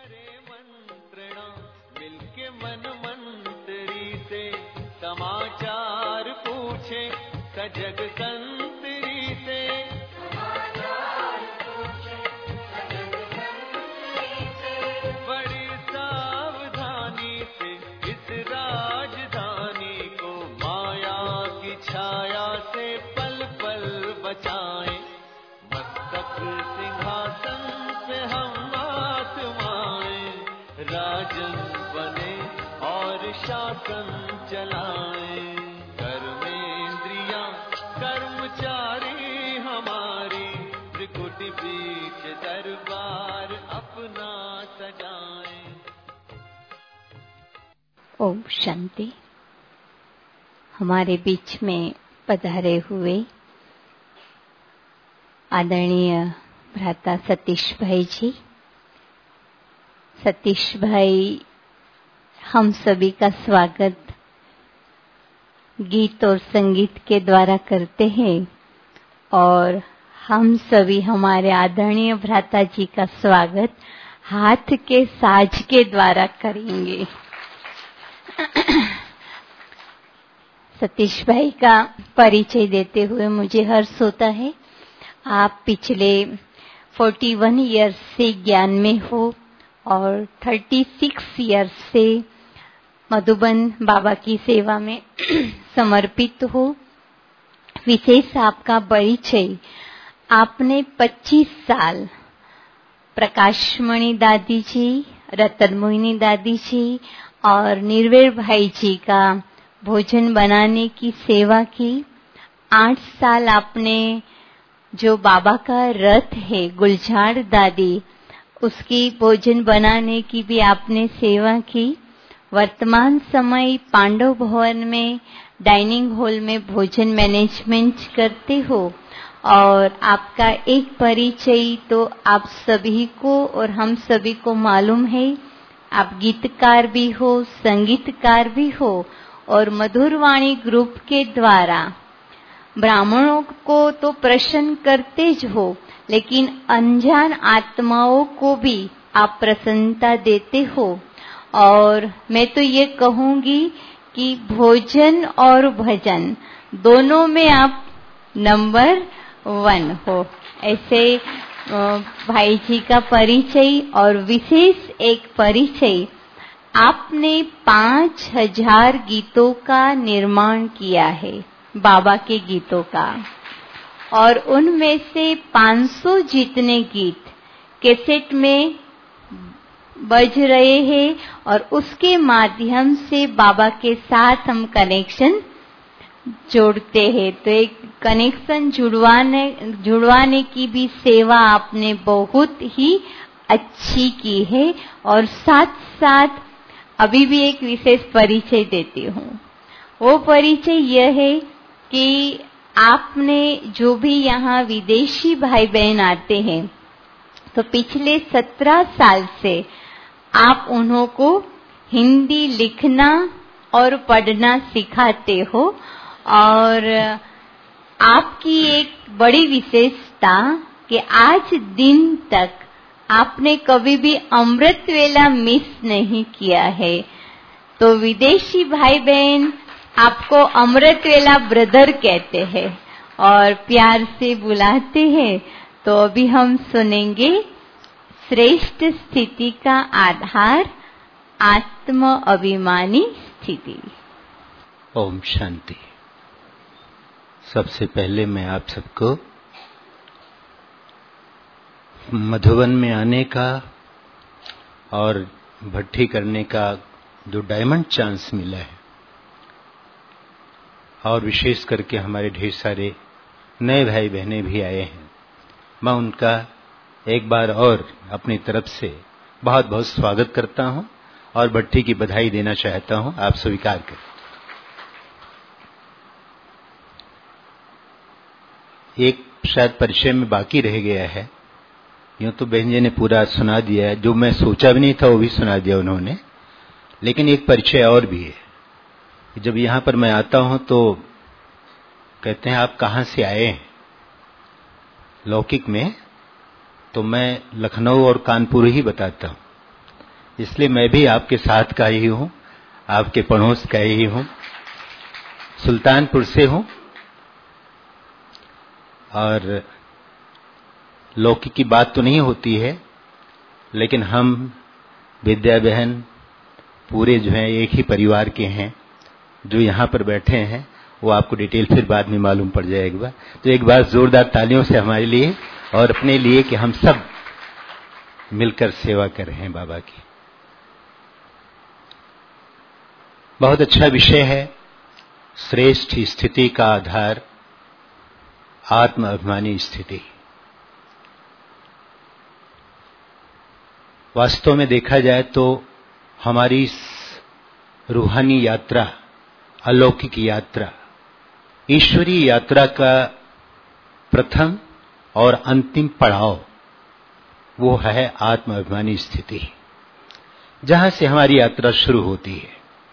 मिलके मन मंत्री से समाचार पूछे सजग संतरी से। बड़ी सावधानी से इस राजधानी को माया की छाया से पल पल बचाएं। मस्तक सिंहासन पे हम आत्माएं राजन बने और शासन चलाएं। कर्मेंद्रियां कर्मचारी हमारी त्रिकुट बीच दरबार अपना सजाएं। ओम शांति। हमारे बीच में पधारे हुए आदरणीय भ्राता सतीश भाई जी। सतीश भाई हम सभी का स्वागत गीत और संगीत के द्वारा करते हैं और हम सभी हमारे आदरणीय भ्राता जी का स्वागत हाथ के साज के द्वारा करेंगे। सतीश भाई का परिचय देते हुए मुझे हर्ष होता है। आप पिछले 41 इयर्स से ज्ञान में हो और 36 इयर्स से मधुबन बाबा की सेवा में समर्पित हो। विशेष आपका परिचय, आपने 25 साल प्रकाशमणि दादी जी, रतन मोहिनी दादी जी और निर्वेर भाई जी का भोजन बनाने की सेवा की। 8 साल आपने जो बाबा का रथ है गुलजार दादी, उसकी भोजन बनाने की भी आपने सेवा की। वर्तमान समय पांडव भवन में डाइनिंग हॉल में भोजन मैनेजमेंट करते हो और आपका एक परिचय तो आप सभी को और हम सभी को मालूम है। आप गीतकार भी हो, संगीतकार भी हो और मधुरवाणी ग्रुप के द्वारा ब्राह्मणों को तो प्रसन्न करते ज हो, लेकिन अनजान आत्माओं को भी आप प्रसन्नता देते हो। और मैं तो ये कहूंगी कि भोजन और भजन दोनों में आप नंबर 1 हो। ऐसे भाई जी का परिचय और विशेष एक परिचय, आपने 5000 गीतों का निर्माण किया है, बाबा के गीतों का, और उनमें से 500 जितने गीत कैसेट में बज रहे हैं और उसके माध्यम से बाबा के साथ हम कनेक्शन जोड़ते हैं। तो एक कनेक्शन जुड़वाने की भी सेवा आपने बहुत ही अच्छी की है। और साथ साथ अभी भी एक विशेष परिचय देती हूँ। वो परिचय यह है कि आपने जो भी यहाँ विदेशी भाई बहन आते हैं तो पिछले 17 साल से आप उन्हों को हिंदी लिखना और पढ़ना सिखाते हो। और आपकी एक बड़ी विशेषता कि आज दिन तक आपने कभी भी अमृत वेला मिस नहीं किया है। तो विदेशी भाई बहन आपको अमृत वेला ब्रदर कहते हैं और प्यार से बुलाते हैं। तो अभी हम सुनेंगे श्रेष्ठ स्थिति का आधार आत्म अभिमानी स्थिति। ओम शांति। सबसे पहले मैं आप सबको मधुबन में आने का और भट्टी करने का जो डायमंड चांस मिला है, और विशेष करके हमारे ढेर सारे नए भाई बहनें भी आए हैं, मैं उनका एक बार और अपनी तरफ से बहुत बहुत स्वागत करता हूं और भट्टी की बधाई देना चाहता हूं। आप स्वीकार करें। एक शायद परिचय में बाकी रह गया है। यूं तो बहन जी ने पूरा सुना दिया है, जो मैं सोचा भी नहीं था वो भी सुना दिया उन्होंने। लेकिन एक परिचय और भी है। जब यहां पर मैं आता हूं तो कहते हैं आप कहां से आए हैं। लौकिक में तो मैं लखनऊ और कानपुर ही बताता हूं, इसलिए मैं भी आपके साथ का ही हूं, आपके पड़ोस का ही हूं, सुल्तानपुर से हूं। और लौकिक की बात तो नहीं होती है, लेकिन हम विद्या बहन पूरे जो हैं एक ही परिवार के हैं। जो यहाँ पर बैठे हैं वो आपको डिटेल फिर बाद में मालूम पड़ जाएगा। तो एक बार जोरदार तालियों से हमारे लिए और अपने लिए कि हम सब मिलकर सेवा कर रहे हैं बाबा की। बहुत अच्छा विषय है। श्रेष्ठ स्थिति का आधार आत्म अभिमानी स्थिति। वास्तव में देखा जाए तो हमारी रूहानी यात्रा, अलौकिक यात्रा, ईश्वरीय यात्रा का प्रथम और अंतिम पड़ाव वो है आत्म अभिमानी स्थिति, जहां से हमारी यात्रा शुरू होती है।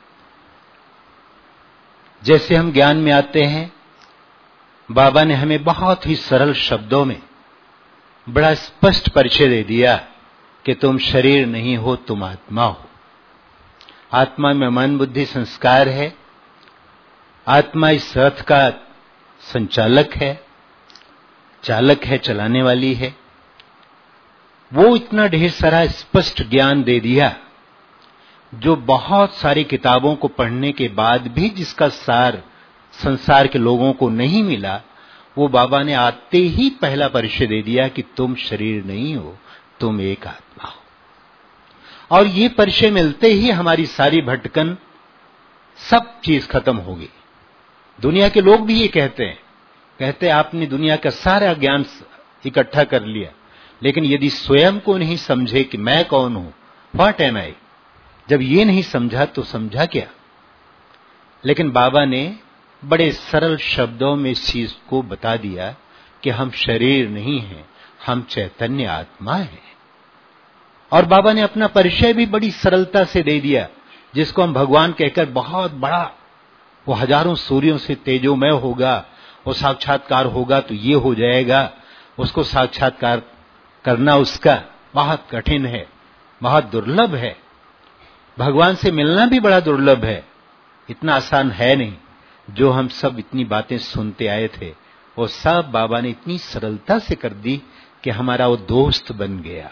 जैसे हम ज्ञान में आते हैं, बाबा ने हमें बहुत ही सरल शब्दों में बड़ा स्पष्ट परिचय दे दिया कि तुम शरीर नहीं हो, तुम आत्मा हो। आत्मा में मन बुद्धि संस्कार है। आत्मा इस रथ का संचालक है, चालक है, चलाने वाली है। वो इतना ढेर सारा स्पष्ट ज्ञान दे दिया जो बहुत सारी किताबों को पढ़ने के बाद भी जिसका सार संसार के लोगों को नहीं मिला, वो बाबा ने आते ही पहला परिचय दे दिया कि तुम शरीर नहीं हो, तुम एक आत्मा हो। और ये परिचय मिलते ही हमारी सारी भटकन, सब चीज खत्म होगी। दुनिया के लोग भी ये कहते आपने दुनिया का सारा ज्ञान इकट्ठा कर लिया, लेकिन यदि स्वयं को नहीं समझे कि मैं कौन हूं, व्हाट एम आई, जब ये नहीं समझा तो समझा क्या। लेकिन बाबा ने बड़े सरल शब्दों में इस चीज को बता दिया कि हम शरीर नहीं हैं, हम चैतन्य आत्मा हैं। और बाबा ने अपना परिचय भी बड़ी सरलता से दे दिया, जिसको हम भगवान कहकर बहुत बड़ा, वो हजारों सूर्यों से तेजोमय होगा, वो साक्षात्कार होगा तो ये हो जाएगा। उसको साक्षात्कार करना उसका बहुत कठिन है, बहुत दुर्लभ है। भगवान से मिलना भी बड़ा दुर्लभ है, इतना आसान है नहीं। जो हम सब इतनी बातें सुनते आए थे, वो सब बाबा ने इतनी सरलता से कर दी कि हमारा वो दोस्त बन गया।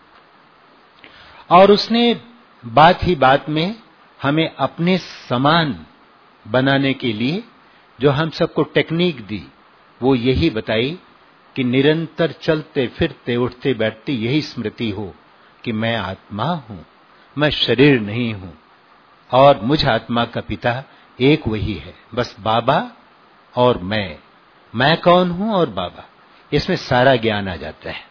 और उसने बात ही बात में हमें अपने समान बनाने के लिए जो हम सबको टेक्निक दी, वो यही बताई कि निरंतर चलते फिरते उठते बैठते यही स्मृति हो कि मैं आत्मा हूं, मैं शरीर नहीं हूं, और मुझ आत्मा का पिता एक वही है। बस बाबा और मैं कौन हूं और बाबा, इसमें सारा ज्ञान आ जाता है।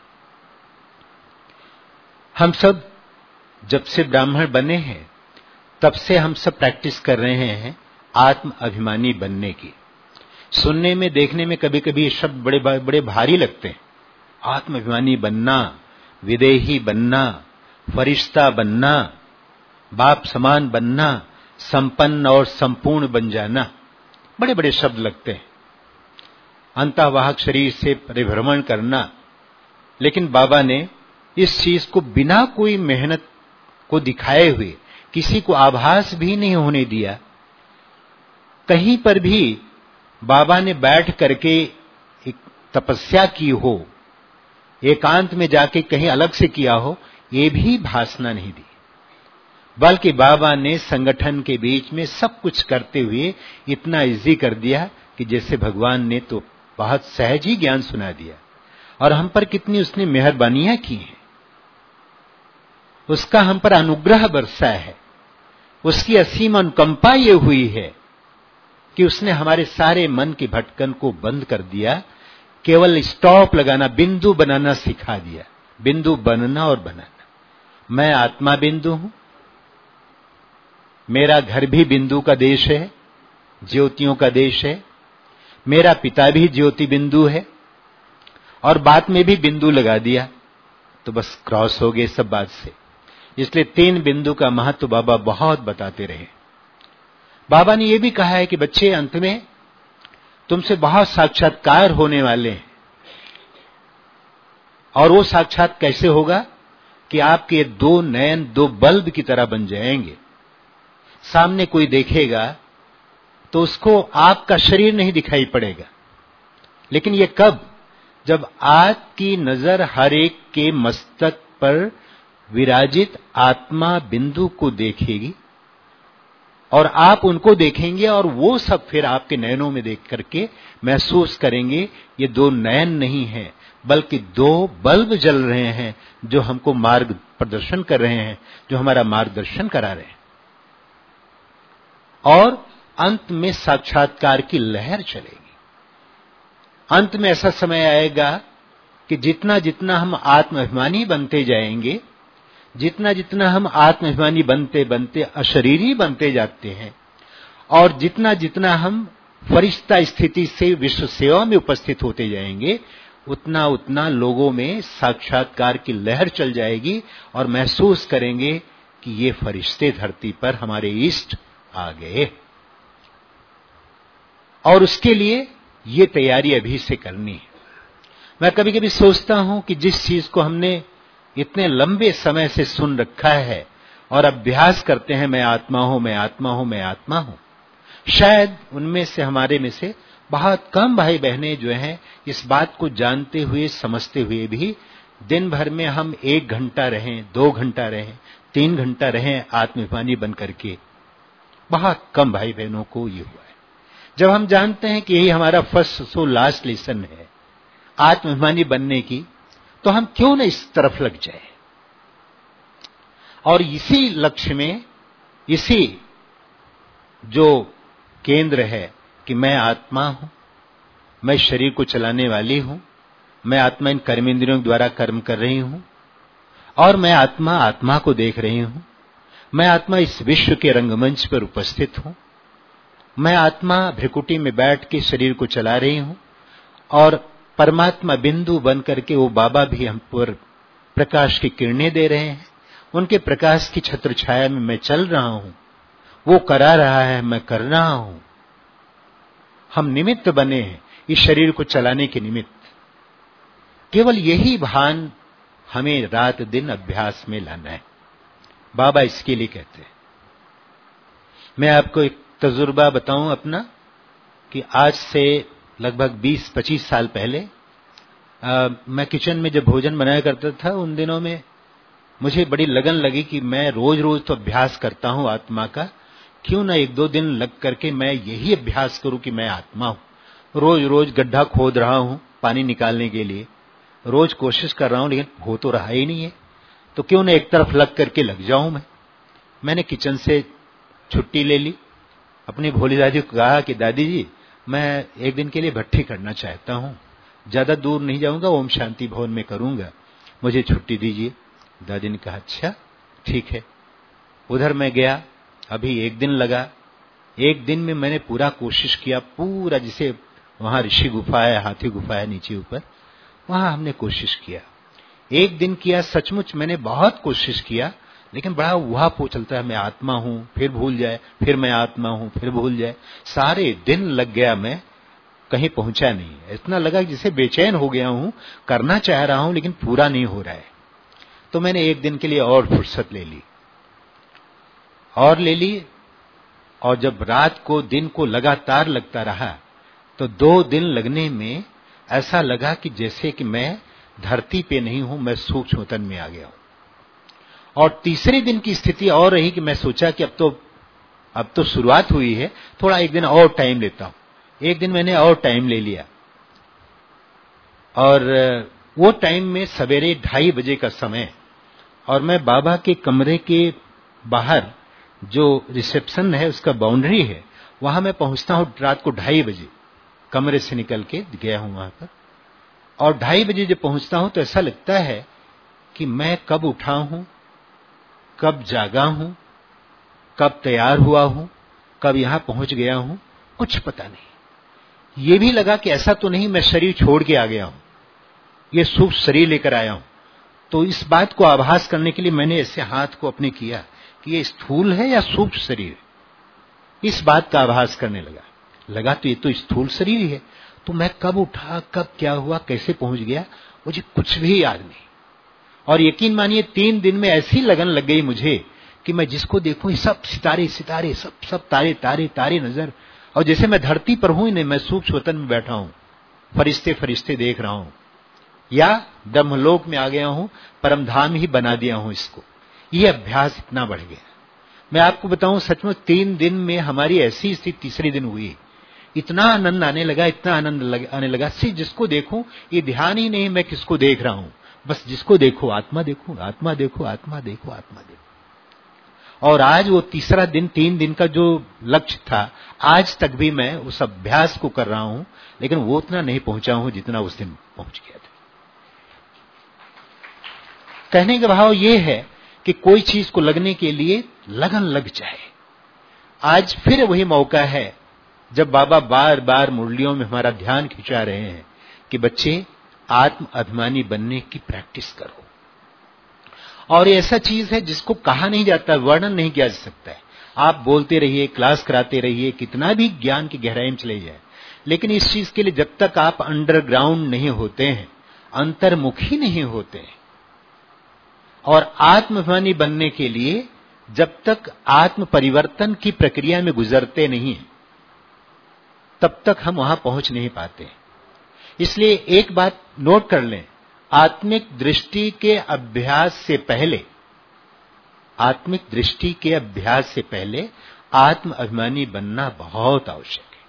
हम सब जब से ब्राह्मण बने हैं, तब से हम सब प्रैक्टिस कर रहे हैं आत्म अभिमानी बनने की। सुनने में, देखने में कभी कभी ये शब्द बड़े बड़े भारी लगते हैं। आत्म अभिमानी बनना, विदेही बनना, फरिश्ता बनना, बाप समान बनना, संपन्न और संपूर्ण बन जाना, बड़े बड़े शब्द लगते हैं। अंतःवाहक शरीर से परिभ्रमण करना। लेकिन बाबा ने इस चीज को बिना कोई मेहनत को दिखाए हुए, किसी को आभास भी नहीं होने दिया। कहीं पर भी बाबा ने बैठ करके एक तपस्या की हो, एकांत में जाके कहीं अलग से किया हो, ये भी भासना नहीं दी। बल्कि बाबा ने संगठन के बीच में सब कुछ करते हुए इतना इजी कर दिया कि जैसे भगवान ने तो बहुत सहज ही ज्ञान सुना दिया। और हम पर कितनी उसने मेहरबानियां की हैं, उसका हम पर अनुग्रह बरसा है, उसकी असीम अनुकंपा ये हुई है कि उसने हमारे सारे मन की भटकन को बंद कर दिया। केवल स्टॉप लगाना, बिंदु बनाना सिखा दिया। बिंदु बनना और बनाना। मैं आत्मा बिंदु हूं, मेरा घर भी बिंदु का देश है, ज्योतियों का देश है। मेरा पिता भी ज्योति बिंदु है, और बात में भी बिंदु लगा दिया तो बस क्रॉस हो गए सब बात से। इसलिए 3 बिंदु का महत्व बाबा बहुत बताते रहे। बाबा ने यह भी कहा है कि बच्चे, अंत में तुमसे बहुत साक्षात्कार होने वाले हैं। और वो साक्षात कैसे होगा? कि आपके दो नयन दो बल्ब की तरह बन जाएंगे। सामने कोई देखेगा तो उसको आपका शरीर नहीं दिखाई पड़ेगा, लेकिन ये कब? जब आपकी नजर हर एक के मस्तक पर विराजित आत्मा बिंदु को देखेगी और आप उनको देखेंगे और वो सब फिर आपके नयनों में देख करके महसूस करेंगे ये दो नयन नहीं है, बल्कि दो बल्ब जल रहे हैं जो हमको मार्ग प्रदर्शन कर रहे हैं, जो हमारा मार्गदर्शन करा रहे हैं। और अंत में साक्षात्कार की लहर चलेगी। अंत में ऐसा समय आएगा कि जितना जितना हम आत्माभिमानी बनते जाएंगे, जितना जितना हम आत्माभिमानी बनते बनते अशरीरी बनते जाते हैं, और जितना जितना हम फरिश्ता स्थिति से विश्व सेवा में उपस्थित होते जाएंगे, उतना उतना लोगों में साक्षात्कार की लहर चल जाएगी और महसूस करेंगे कि ये फरिश्ते धरती पर हमारे इष्ट आ गए। और उसके लिए ये तैयारी अभी से करनी है। मैं कभी कभी सोचता हूं कि जिस चीज को हमने इतने लंबे समय से सुन रखा है और अभ्यास करते हैं, मैं आत्मा हूं, मैं आत्मा हूं, मैं आत्मा हूं, शायद उनमें से हमारे में से बहुत कम भाई बहनें जो हैं इस बात को जानते हुए समझते हुए भी दिन भर में हम 1 घंटा रहें, 2 घंटा रहें, 3 घंटा रहें आत्माभिमानी बन करके। बहुत कम भाई बहनों को ये हुआ है। जब हम जानते हैं कि यही हमारा फर्स्ट सो लास्ट लेसन है आत्माभिमानी बनने की, तो हम क्यों न इस तरफ लग जाए और इसी लक्ष्य में, इसी जो केंद्र है कि मैं आत्मा हूं, मैं शरीर को चलाने वाली हूं, मैं आत्मा इन कर्मेंद्रियों द्वारा कर्म कर रही हूं, और मैं आत्मा आत्मा को देख रही हूं, मैं आत्मा इस विश्व के रंगमंच पर उपस्थित हूं, मैं आत्मा भ्रिकुटी में बैठ के शरीर को चला रही हूं, और परमात्मा बिंदु बन करके वो बाबा भी हम पर प्रकाश की किरणें दे रहे हैं, उनके प्रकाश की छत्र छाया में मैं चल रहा हूं, वो करा रहा है, मैं कर रहा हूं। हम निमित्त बने हैं इस शरीर को चलाने के निमित्त। केवल यही भान हमें रात दिन अभ्यास में लाना है। बाबा इसके लिए कहते हैं। मैं आपको एक तजुर्बा बताऊं अपना, कि आज से लगभग 20-25 साल पहले मैं किचन में जब भोजन बनाया करता था, उन दिनों में मुझे बड़ी लगन लगी कि मैं रोज रोज तो अभ्यास करता हूं आत्मा का, क्यों ना 1-2 दिन लग करके मैं यही अभ्यास करूं कि मैं आत्मा हूं। रोज रोज गड्ढा खोद रहा हूं पानी निकालने के लिए, रोज कोशिश कर रहा हूं, लेकिन हो तो रहा ही नहीं है, तो क्यों ना एक तरफ लग करके लग जाऊं। मैंने किचन से छुट्टी ले ली, अपनी भोली दादी को कहा कि दादी जी मैं एक दिन के लिए भट्ठी करना चाहता हूं, ज्यादा दूर नहीं जाऊंगा, ओम शांति भवन में करूंगा, मुझे छुट्टी दीजिए। दादी ने कहा अच्छा ठीक है। उधर मैं गया, अभी 1 दिन लगा। 1 दिन में मैंने पूरा कोशिश किया, पूरा जिसे वहां ऋषि गुफा है, हाथी गुफा है नीचे ऊपर, वहां हमने कोशिश किया। 1 दिन किया, सचमुच मैंने बहुत कोशिश किया, लेकिन बड़ा उहापोह चलता है, मैं आत्मा हूं, फिर भूल जाए, फिर मैं आत्मा हूं, फिर भूल जाए। सारे दिन लग गया, मैं कहीं पहुंचा नहीं। इतना लगा जिसे बेचैन हो गया हूं, करना चाह रहा हूं लेकिन पूरा नहीं हो रहा है। तो मैंने 1 दिन के लिए और फुर्सत ले ली, और जब रात को दिन को लगातार लगता रहा, तो 2 दिन लगने में ऐसा लगा कि जैसे कि मैं धरती पे नहीं हूं, मैं सूक्ष्म तन में आ गया हूं। और तीसरे दिन की स्थिति और रही कि मैं सोचा कि अब तो शुरुआत हुई है, थोड़ा 1 दिन और टाइम लेता हूं। 1 दिन मैंने और टाइम ले लिया, और वो टाइम में सवेरे 2:30 बजे का समय, और मैं बाबा के कमरे के बाहर जो रिसेप्शन है उसका बाउंड्री है, वहां मैं पहुंचता हूं रात को 2:30 बजे। कमरे से निकल के गया हूं वहां पर, और 2:30 बजे जब पहुंचता हूं तो ऐसा लगता है कि मैं कब उठा हूं, कब जागा हूं, कब तैयार हुआ हूं, कब यहां पहुंच गया हूं, कुछ पता नहीं। ये भी लगा कि ऐसा तो नहीं मैं शरीर छोड़ के आ गया हूं, ये सूक्ष्म शरीर लेकर आया हूं। तो इस बात को आभास करने के लिए मैंने ऐसे हाथ को अपने किया कि ये स्थूल है या सूक्ष्म शरीर, इस बात का आभास करने लगा तो ये तो स्थूल शरीर ही है। तो मैं कब उठा, कब क्या हुआ, कैसे पहुंच गया, मुझे कुछ भी याद नहीं। और यकीन मानिए 3 दिन में ऐसी लगन लग गई मुझे कि मैं जिसको देखूं ये सब सितारे सितारे, सब तारे तारे तारे नजर, और जैसे मैं धरती पर हूं ही नहीं, मैं सूक्ष्म वतन में बैठा हूं, फरिश्ते फरिश्ते देख रहा हूं, या ब्रह्मलोक में आ गया हूं, परमधाम ही बना दिया हूं इसको। ये अभ्यास इतना बढ़ गया। मैं आपको बताऊं सचमुच 3 दिन में हमारी ऐसी स्थिति तीसरे दिन हुई, इतना आनंद आने लगा, इतना आनंद आने लगा, सिर्फ जिसको देखूं ये ध्यान ही नहीं मैं किसको देख रहा हूं, बस जिसको देखो आत्मा देखो, आत्मा देखो, आत्मा देखो, आत्मा देखो। और आज वो तीसरा दिन, 3 दिन का जो लक्ष्य था, आज तक भी मैं उस अभ्यास को कर रहा हूं, लेकिन वो उतना नहीं पहुंचा हूं जितना उस दिन पहुंच गया था। कहने का भाव ये है कि कोई चीज को लगने के लिए लगन लग जाए। आज फिर वही मौका है जब बाबा बार बार मुरलियों में हमारा ध्यान खिंचा रहे हैं कि बच्चे आत्म अभिमानी बनने की प्रैक्टिस करो। और ये ऐसा चीज है जिसको कहा नहीं जाता, वर्णन नहीं किया जा सकता है। आप बोलते रहिए, क्लास कराते रहिए, कितना भी ज्ञान की गहराई में चले जाए, लेकिन इस चीज के लिए जब तक आप अंडरग्राउंड नहीं होते हैं, अंतर्मुखी नहीं होते हैं, और आत्माभिमानी बनने के लिए जब तक आत्म परिवर्तन की प्रक्रिया में गुजरते नहीं हैं, तब तक हम वहां पहुंच नहीं पाते। इसलिए एक बात नोट कर लें, आत्मिक दृष्टि के अभ्यास से पहले, आत्मिक दृष्टि के अभ्यास से पहले आत्म अभिमानी बनना बहुत आवश्यक है।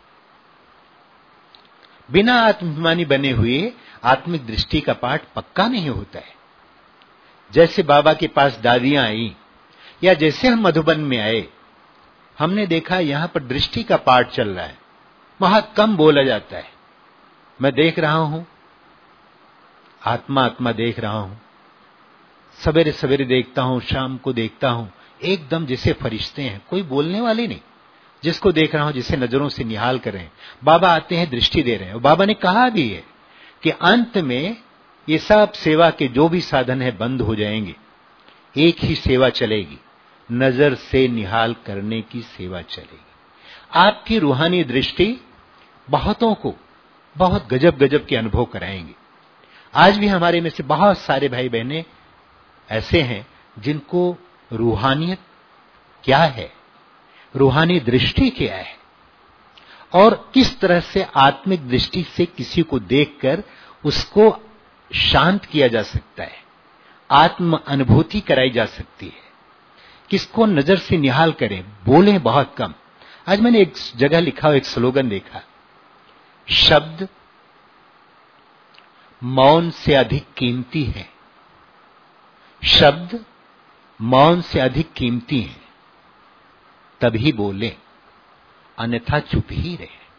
बिना आत्माभिमानी बने हुए आत्मिक दृष्टि का पाठ पक्का नहीं होता है। जैसे बाबा के पास दादियां आई, या जैसे हम मधुबन में आए, हमने देखा यहां पर दृष्टि का पाठ चल रहा है, बहुत कम बोला जाता है। मैं देख रहा हूं, आत्मा आत्मा देख रहा हूं, सवेरे सवेरे देखता हूं, शाम को देखता हूं, एकदम जैसे फरिश्ते हैं, कोई बोलने वाले नहीं, जिसको देख रहा हूं जिसे नजरों से निहाल कर रहे हैं। बाबा आते हैं, दृष्टि दे रहे हैं, और बाबा ने कहा भी है कि अंत में ये सब सेवा के जो भी साधन है बंद हो जाएंगे, एक ही सेवा चलेगी, नजर से निहाल करने की सेवा चलेगी। आपकी रूहानी दृष्टि बहुतों को बहुत गजब गजब के अनुभव कराएंगे। आज भी हमारे में से बहुत सारे भाई बहनें ऐसे हैं जिनको रूहानियत क्या है, रूहानी दृष्टि क्या है, और किस तरह से आत्मिक दृष्टि से किसी को देखकर उसको शांत किया जा सकता है, आत्म अनुभूति कराई जा सकती है, किसको नजर से निहाल करें, बोलें बहुत कम। आज मैंने एक जगह लिखा, एक स्लोगन देखा, शब्द मौन से अधिक कीमती है, शब्द मौन से अधिक कीमती है, तभी बोले, अन्यथा चुप ही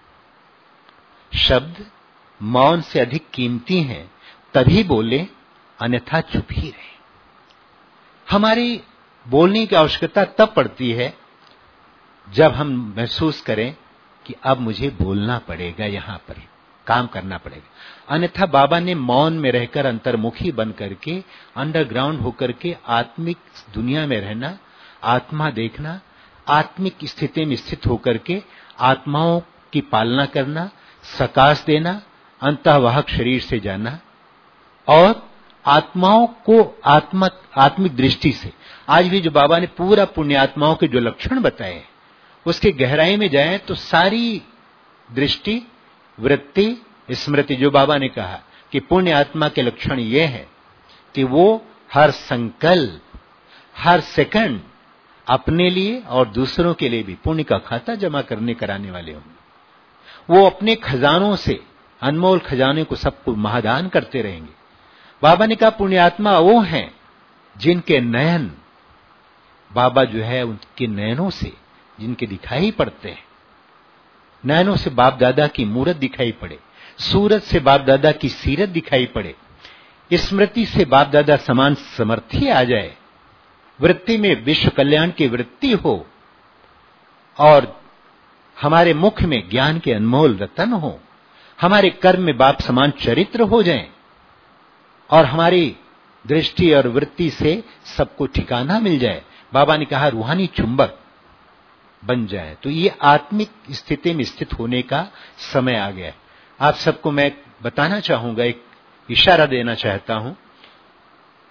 रहे। शब्द मौन से अधिक कीमती हैं, तभी बोले, अन्यथा चुप ही रहे। हमारी बोलने की आवश्यकता तब पड़ती है जब हम महसूस करें कि अब मुझे बोलना पड़ेगा, यहां पर काम करना पड़ेगा। अन्यथा बाबा ने मौन में रहकर, अंतर्मुखी बन करके, अंडरग्राउंड होकर के आत्मिक दुनिया में रहना, आत्मा देखना, आत्मिक स्थिति में स्थित होकर के आत्माओं की पालना करना, सकाश देना, अंतःवाहक शरीर से जाना, और आत्माओं को आत्मिक दृष्टि से, आज भी जो बाबा ने पूरा पुण्यात्माओं के जो लक्षण बताए उसके गहराई में जाएं तो सारी दृष्टि, वृत्ति, स्मृति, जो बाबा ने कहा कि पुण्य आत्मा के लक्षण ये हैं कि वो हर संकल्प, हर सेकंड अपने लिए और दूसरों के लिए भी पुण्य का खाता जमा कराने वाले होंगे। वो अपने खजानों से, अनमोल खजाने को सबको महादान करते रहेंगे। बाबा ने कहा पुण्यात्मा वो हैं जिनके नयन, बाबा जो है उनके नयनों से जिनके दिखाई पड़ते हैं, नयनों से बाप दादा की मूरत दिखाई पड़े, सूरत से बाप दादा की सीरत दिखाई पड़े, स्मृति से बाप दादा समान समर्थी आ जाए, वृत्ति में विश्व कल्याण की वृत्ति हो, और हमारे मुख में ज्ञान के अनमोल रतन हो, हमारे कर्म में बाप समान चरित्र हो जाएं, और हमारी दृष्टि और वृत्ति से सबको ठिकाना मिल जाए। बाबा ने कहा रूहानी चुंबक बन जाए। तो ये आत्मिक स्थिति में स्थित होने का समय आ गया है। आप सबको मैं बताना चाहूंगा, एक इशारा देना चाहता हूं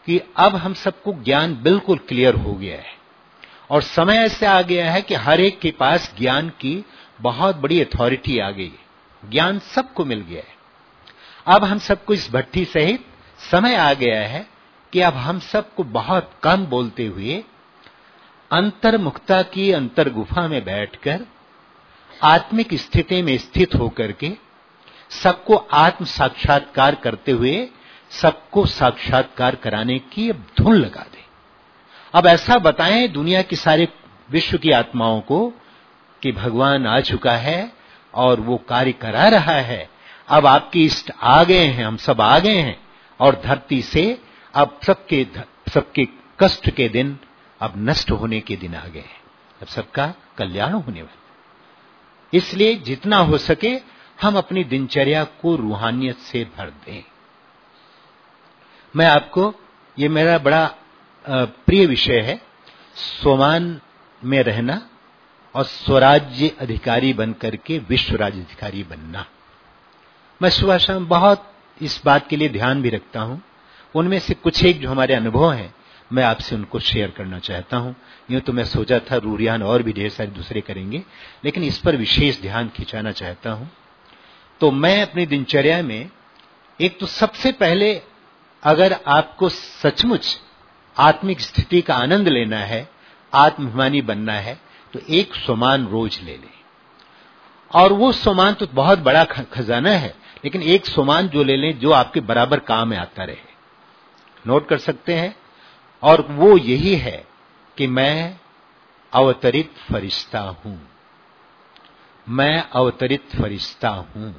कि अब हम सबको ज्ञान बिल्कुल क्लियर हो गया है और समय ऐसे आ गया है कि हर एक के पास ज्ञान की बहुत बड़ी अथॉरिटी आ गई है, ज्ञान सबको मिल गया है। अब हम सबको इस भट्टी सहित समय आ गया है कि अब हम सबको बहुत कम बोलते हुए अंतर्मुखता की अंतर गुफा में बैठकर आत्मिक स्थिति में स्थित होकर के सबको आत्म साक्षात्कार करते हुए सबको साक्षात्कार कराने की अब धुन लगा दे। अब ऐसा बताएं दुनिया की सारे विश्व की आत्माओं को कि भगवान आ चुका है और वो कार्य करा रहा है। अब आपके इष्ट आ गए हैं, हम सब आ गए हैं और धरती से अब सबके कष्ट के दिन अब नष्ट होने के दिन आ गए हैं, अब सबका कल्याण होने वाला। इसलिए जितना हो सके हम अपनी दिनचर्या को रूहानियत से भर दें। मैं आपको, ये मेरा बड़ा प्रिय विषय है, सोमान में रहना और स्वराज्य अधिकारी बनकर के विश्व राज्य अधिकारी बनना। मैं सुबह शाम बहुत इस बात के लिए ध्यान भी रखता हूं। उनमें से कुछ एक जो हमारे अनुभव हैं मैं आपसे उनको शेयर करना चाहता हूं। यूं तो मैं सोचा था रूरियान और भी ढेर सारे दूसरे करेंगे, लेकिन इस पर विशेष ध्यान खिंचाना चाहता हूं। तो मैं अपनी दिनचर्या में एक तो सबसे पहले, अगर आपको सचमुच आत्मिक स्थिति का आनंद लेना है, आत्माभिमानी बनना है, तो एक सोमान रोज ले लें। और वो सोमान तो बहुत बड़ा खजाना है, लेकिन एक सोमान जो ले लें जो आपके बराबर काम में आता रहे। नोट कर सकते हैं, और वो यही है कि मैं अवतरित फरिश्ता हूं, मैं अवतरित फरिश्ता हूं,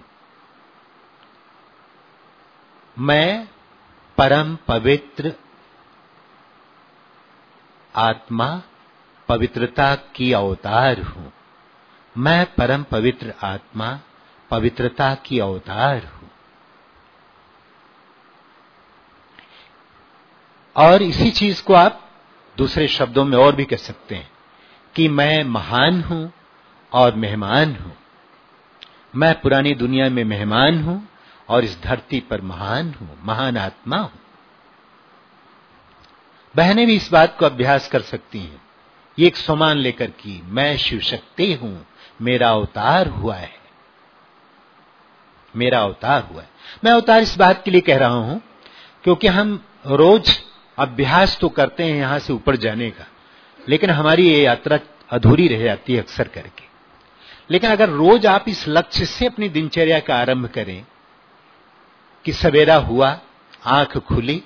मैं परम पवित्र आत्मा, पवित्रता की अवतार हूं, मैं परम पवित्र आत्मा, पवित्रता की अवतार हूं। और इसी चीज को आप दूसरे शब्दों में और भी कह सकते हैं कि मैं महान हूं और मेहमान हूं, मैं पुरानी दुनिया में मेहमान हूं और इस धरती पर महान हूं, महान आत्मा हूं। बहनें भी इस बात को अभ्यास कर सकती हैं, ये एक सोमान लेकर की, मैं शिव शक्ति हूं, मेरा अवतार हुआ है, मेरा अवतार हुआ है। मैं अवतार इस बात के लिए कह रहा हूं क्योंकि हम रोज अभ्यास तो करते हैं यहां से ऊपर जाने का, लेकिन हमारी ये यात्रा अधूरी रह जाती है अक्सर करके। लेकिन अगर रोज आप इस लक्ष्य से अपनी दिनचर्या का आरंभ करें कि सवेरा हुआ, आंख खुली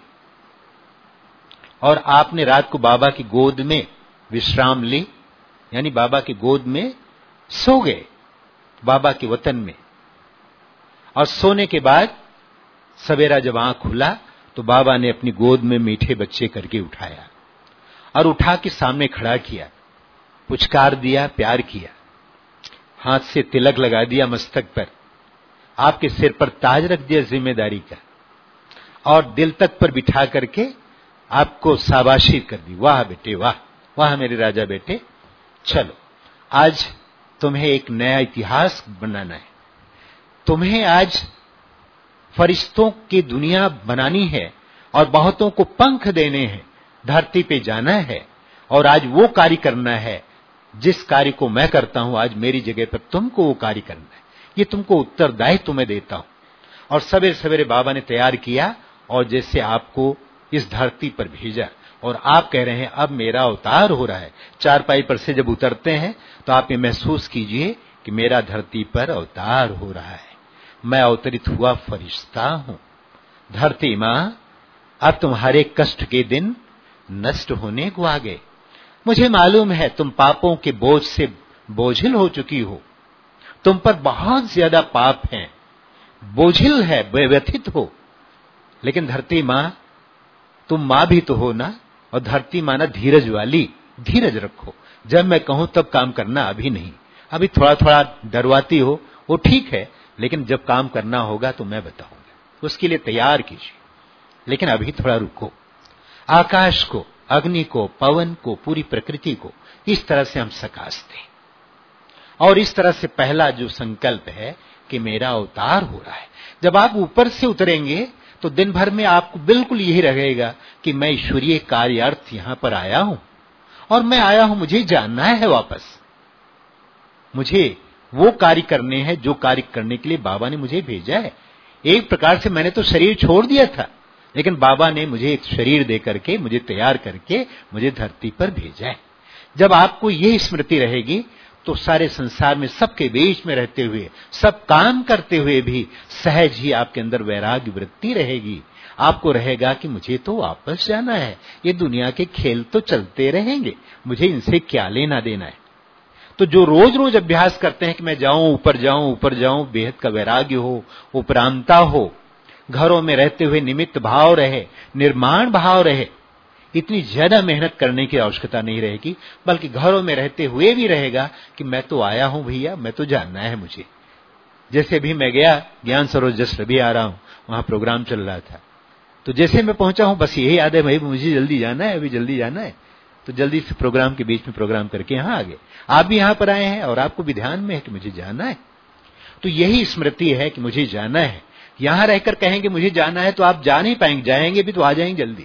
और आपने रात को बाबा की गोद में विश्राम ली, यानी बाबा की गोद में सो गए, बाबा के वतन में। और सोने के बाद सवेरा जब आंख खुला तो बाबा ने अपनी गोद में मीठे बच्चे करके उठाया और उठा के सामने खड़ा किया, पुचकार दिया, प्यार किया, हाथ से तिलक लगा दिया मस्तक पर, आपके सिर पर ताज रख दिया जिम्मेदारी का, और दिल तक पर बिठा करके आपको शाबाशी कर दी, वाह बेटे वाह, वाह मेरे राजा बेटे, चलो आज तुम्हें एक नया इतिहास बनाना है, तुम्हें आज फरिश्तों की दुनिया बनानी है और बहुतों को पंख देने हैं, धरती पे जाना है और आज वो कार्य करना है जिस कार्य को मैं करता हूं, आज मेरी जगह पर तुमको वो कार्य करना है, ये तुमको उत्तरदायित्व मैं देता हूं। और सवेरे सवेरे बाबा ने तैयार किया और जैसे आपको इस धरती पर भेजा, और आप कह रहे हैं अब मेरा अवतार हो रहा है। चारपाई पर से जब उतरते हैं तो आप ये महसूस कीजिए कि मेरा धरती पर अवतार हो रहा है, मैं अवतरित हुआ फरिश्ता हूं। धरती मां, अब तुम्हारे कष्ट के दिन नष्ट होने को आ गए। मुझे मालूम है तुम पापों के बोझ से बोझिल हो चुकी हो, तुम पर बहुत ज्यादा पाप हैं, बोझिल है, व्यथित हो। लेकिन धरती मां, तुम मां भी तो हो ना, और धरती मां ना धीरज वाली, धीरज रखो, जब मैं कहूं तब काम करना, अभी नहीं, अभी थोड़ा थोड़ा डरवाती हो, वो ठीक है, लेकिन जब काम करना होगा तो मैं बताऊंगा, उसके लिए तैयार कीजिए। लेकिन अभी थोड़ा रुको। आकाश को, अग्नि को, पवन को, पूरी प्रकृति को इस तरह से हम सकाशते हैं, और इस तरह से पहला जो संकल्प है कि मेरा अवतार हो रहा है। जब आप ऊपर से उतरेंगे तो दिन भर में आपको बिल्कुल यही रहेगा कि मैं ईश्वरीय कार्यार्थ यहां पर आया हूं और मैं आया हूं, मुझे जानना है वापस, मुझे वो कार्य करने हैं जो कार्य करने के लिए बाबा ने मुझे भेजा है। एक प्रकार से मैंने तो शरीर छोड़ दिया था, लेकिन बाबा ने मुझे एक शरीर दे करके, मुझे तैयार करके मुझे धरती पर भेजा है। जब आपको ये स्मृति रहेगी तो सारे संसार में सबके बीच में रहते हुए, सब काम करते हुए भी सहज ही आपके अंदर वैराग्य वृत्ति रहेगी। आपको रहेगा कि मुझे तो वापस जाना है, ये दुनिया के खेल तो चलते रहेंगे, मुझे इनसे क्या लेना देना है। तो जो रोज रोज अभ्यास करते हैं कि मैं जाऊं, ऊपर जाऊं, ऊपर जाऊं, बेहद का वैराग्य हो, उपरामता हो, घरों में रहते हुए निमित्त भाव रहे, निर्माण भाव रहे, इतनी ज्यादा मेहनत करने की आवश्यकता नहीं रहेगी, बल्कि घरों में रहते हुए भी रहेगा कि मैं तो आया हूं भैया, मैं तो जानना है मुझे। जैसे भी मैं गया ज्ञान सरोवर, जस्ट अभी आ रहा हूं, वहां प्रोग्राम चल रहा था, तो जैसे मैं पहुंचा हूं बस यही याद है, भाई मुझे जल्दी जाना है, अभी जल्दी जाना है, तो जल्दी से प्रोग्राम के बीच में प्रोग्राम करके यहां आ गए। आप भी यहां पर आए हैं और आपको भी ध्यान में है कि मुझे जाना है। तो यही स्मृति है कि मुझे जाना है। यहां रहकर कहेंगे मुझे जाना है तो आप जा नहीं पाएंगे, जाएंगे भी तो आ जाएंगे जल्दी।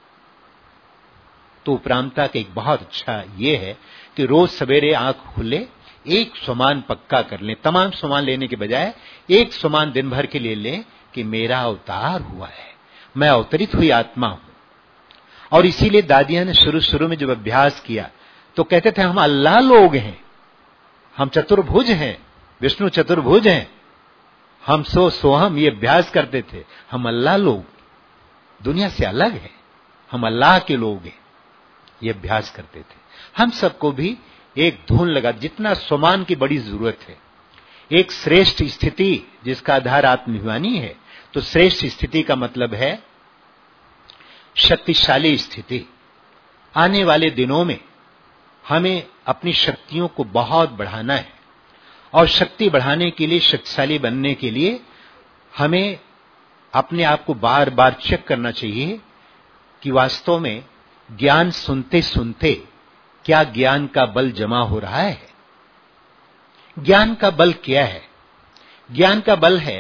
तो उपरामता का एक बहुत अच्छा ये है कि रोज सवेरे आंख खुले, एक स्वमान पक्का कर लें, तमाम स्वमान लेने के बजाय एक स्वमान दिन भर के लिए लें कि मेरा अवतार हुआ है, मैं अवतरित हुई आत्मा हूं। और इसीलिए दादियां ने शुरू में जब अभ्यास किया तो कहते थे हम अल्लाह लोग हैं, हम चतुर्भुज हैं, विष्णु चतुर्भुज हैं, हम सोहम, ये अभ्यास करते थे। हम अल्लाह लोग, दुनिया से अलग है, हम अल्लाह के लोग हैं, ये अभ्यास करते थे। हम सबको भी एक धुन लगा, जितना स्वमान की बड़ी जरूरत है, एक श्रेष्ठ स्थिति जिसका आधार आत्माभिमानी है। तो श्रेष्ठ स्थिति का मतलब है शक्तिशाली स्थिति। आने वाले दिनों में हमें अपनी शक्तियों को बहुत बढ़ाना है, और शक्ति बढ़ाने के लिए, शक्तिशाली बनने के लिए हमें अपने आप को बार बार चेक करना चाहिए कि वास्तव में ज्ञान सुनते सुनते क्या ज्ञान का बल जमा हो रहा है। ज्ञान का बल क्या है? ज्ञान का बल है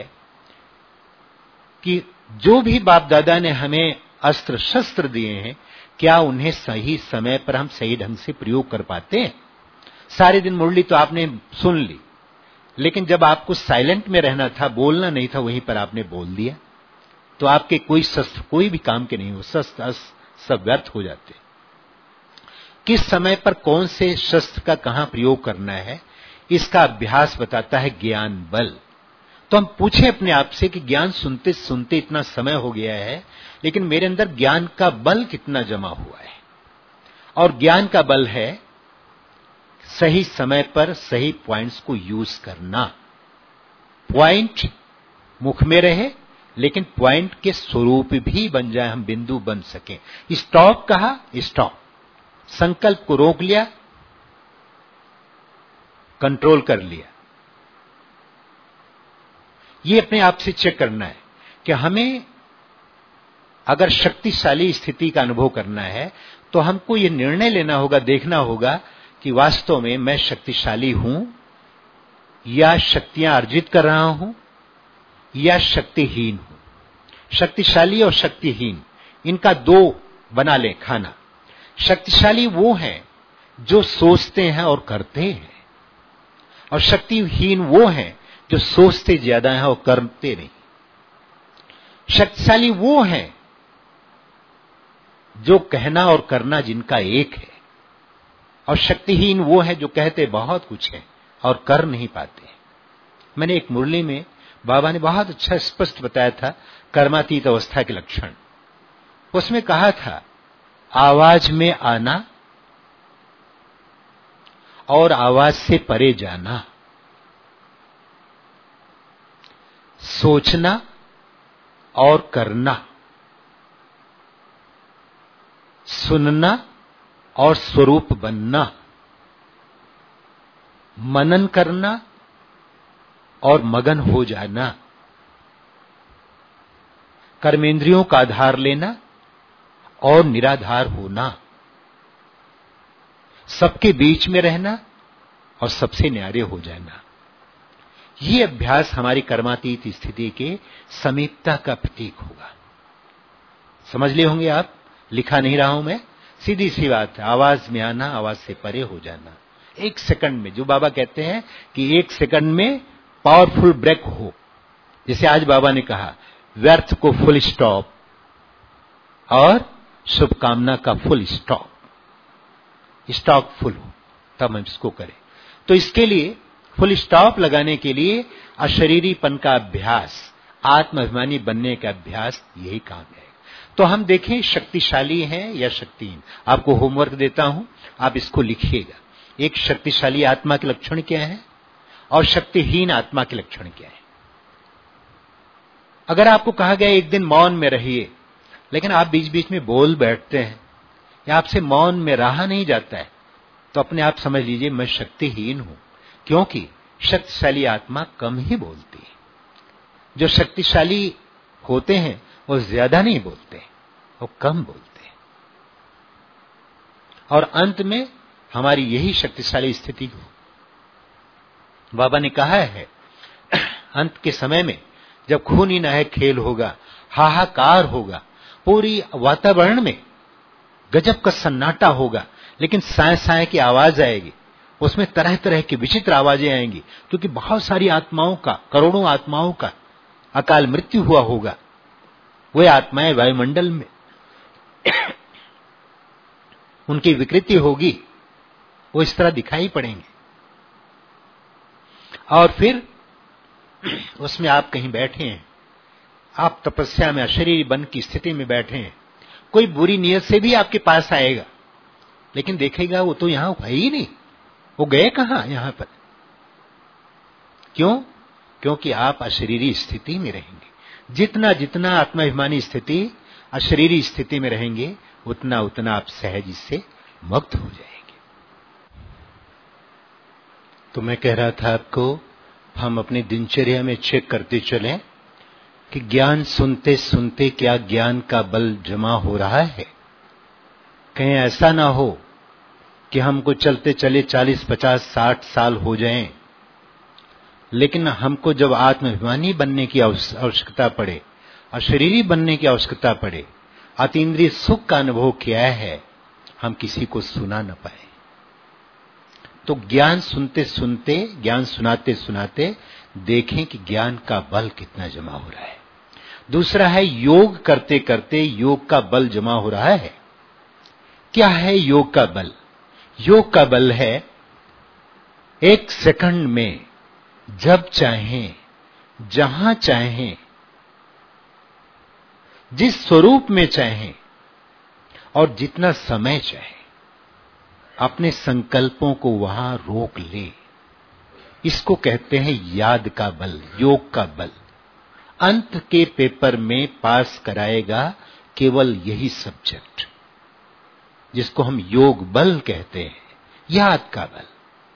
कि जो भी बाप दादा ने हमें अस्त्र शस्त्र दिए हैं, क्या उन्हें सही समय पर हम सही ढंग से प्रयोग कर पाते हैं? सारे दिन मुरली तो आपने सुन ली, लेकिन जब आपको साइलेंट में रहना था, बोलना नहीं था, वहीं पर आपने बोल दिया, तो आपके कोई शस्त्र कोई भी काम के नहीं हो, शस्त्र सब व्यर्थ हो जाते। किस समय पर कौन से शस्त्र का कहां प्रयोग करना है, इसका अभ्यास बताता है ज्ञान बल। तो हम पूछे अपने आप से कि ज्ञान सुनते सुनते इतना समय हो गया है, लेकिन मेरे अंदर ज्ञान का बल कितना जमा हुआ है? और ज्ञान का बल है सही समय पर सही पॉइंट्स को यूज करना। पॉइंट मुख में रहे, लेकिन पॉइंट के स्वरूप भी बन जाए, हम बिंदु बन सकें। स्टॉप कहा, स्टॉप। संकल्प को रोक लिया, कंट्रोल कर लिया। ये अपने आप से चेक करना है कि हमें अगर शक्तिशाली स्थिति का अनुभव करना है तो हमको ये निर्णय लेना होगा, देखना होगा कि वास्तव में मैं शक्तिशाली हूं या शक्तियां अर्जित कर रहा हूं या शक्तिहीन हूं। शक्तिशाली और शक्तिहीन, इनका दो बना लें खाना। शक्तिशाली वो हैं जो सोचते हैं और करते हैं, और शक्तिहीन वो हैं जो सोचते ज्यादा हैं और करते नहीं। शक्तिशाली वो हैं जो कहना और करना जिनका एक है, और शक्तिहीन वो है जो कहते बहुत कुछ है और कर नहीं पाते। मैंने एक मुरली में बाबा ने बहुत अच्छा स्पष्ट बताया था कर्मातीत अवस्था के लक्षण। उसमें कहा था आवाज में आना और आवाज से परे जाना, सोचना और करना, सुनना और स्वरूप बनना, मनन करना और मगन हो जाना, कर्मेंद्रियों का आधार लेना और निराधार होना, सबके बीच में रहना और सबसे न्यारे हो जाना। ये अभ्यास हमारी कर्मातीत स्थिति के समीपता का प्रतीक होगा। समझ लिए होंगे आप, लिखा नहीं रहा हूं मैं, सीधी सी बात है, आवाज में आना, आवाज से परे हो जाना। 1 सेकंड में, जो बाबा कहते हैं कि 1 सेकंड में पावरफुल ब्रेक हो। जैसे आज बाबा ने कहा, व्यर्थ को फुल स्टॉप और शुभकामना का फुल स्टॉप, स्टॉक फुल हो तब हम इसको करें। तो इसके लिए फुल स्टॉप लगाने के लिए अशरीरीपन का अभ्यास, आत्माभिमानी बनने का अभ्यास, यही काम है। तो हम देखें शक्तिशाली हैं या शक्तिहीन। आपको होमवर्क देता हूं, आप इसको लिखिएगा। एक शक्तिशाली आत्मा के लक्षण क्या है और शक्तिहीन आत्मा के लक्षण क्या है। अगर आपको कहा गया एक दिन मौन में रहिए, लेकिन आप बीच बीच में बोल बैठते हैं या आपसे मौन में रहा नहीं जाता है, तो अपने आप समझ लीजिए मैं शक्तिहीन हूं, क्योंकि शक्तिशाली आत्मा कम ही बोलती है। जो शक्तिशाली होते हैं वो ज्यादा नहीं बोलते, वो कम बोलते हैं। और अंत में हमारी यही शक्तिशाली स्थिति हो। बाबा ने कहा है अंत के समय में जब खून ही नहे खेल होगा, हाहाकार होगा, पूरी वातावरण में गजब का सन्नाटा होगा, लेकिन साए साए की आवाज आएगी, उसमें तरह तरह की विचित्र आवाजें आएंगी, क्योंकि बहुत सारी आत्माओं का, करोड़ों आत्माओं का अकाल मृत्यु हुआ होगा। वे आत्माएं वायुमंडल में उनकी विकृति होगी, वो इस तरह दिखाई पड़ेंगे। और फिर उसमें आप कहीं बैठे हैं, आप तपस्या में अशरीरी बन की स्थिति में बैठे हैं, कोई बुरी नीयत से भी आपके पास आएगा, लेकिन देखेगा वो तो यहां है ही नहीं, वो गए कहां यहां पर। क्यों? क्योंकि आप अशरीरी स्थिति में रहेंगे। जितना जितना आत्माभिमानी स्थिति, अशरीरी स्थिति में रहेंगे, उतना उतना आप सहज इससे मुक्त हो जाएंगे। तो मैं कह रहा था आपको, हम अपनी दिनचर्या में चेक करते चलें कि ज्ञान सुनते सुनते क्या ज्ञान का बल जमा हो रहा है। कहीं ऐसा ना हो कि हमको चलते चले 40, 50, 60 साल हो जाएं, लेकिन हमको जब आत्माभिमानी बनने की आवश्यकता पड़े, अशरीरी बनने की आवश्यकता पड़े, अतीन्द्रिय सुख का अनुभव किया है, हम किसी को सुना न पाए। तो ज्ञान सुनते सुनते, ज्ञान सुनाते सुनाते देखें कि ज्ञान का बल कितना जमा हो रहा है। दूसरा है, योग करते करते योग का बल जमा हो रहा है। क्या है योग का बल? योग का बल है 1 सेकंड में जब चाहें, जहां चाहें, जिस स्वरूप में चाहें और जितना समय चाहें, अपने संकल्पों को वहां रोक ले। इसको कहते हैं याद का बल, योग का बल। अंत के पेपर में पास कराएगा केवल यही सब्जेक्ट, जिसको हम योग बल कहते हैं, याद का बल।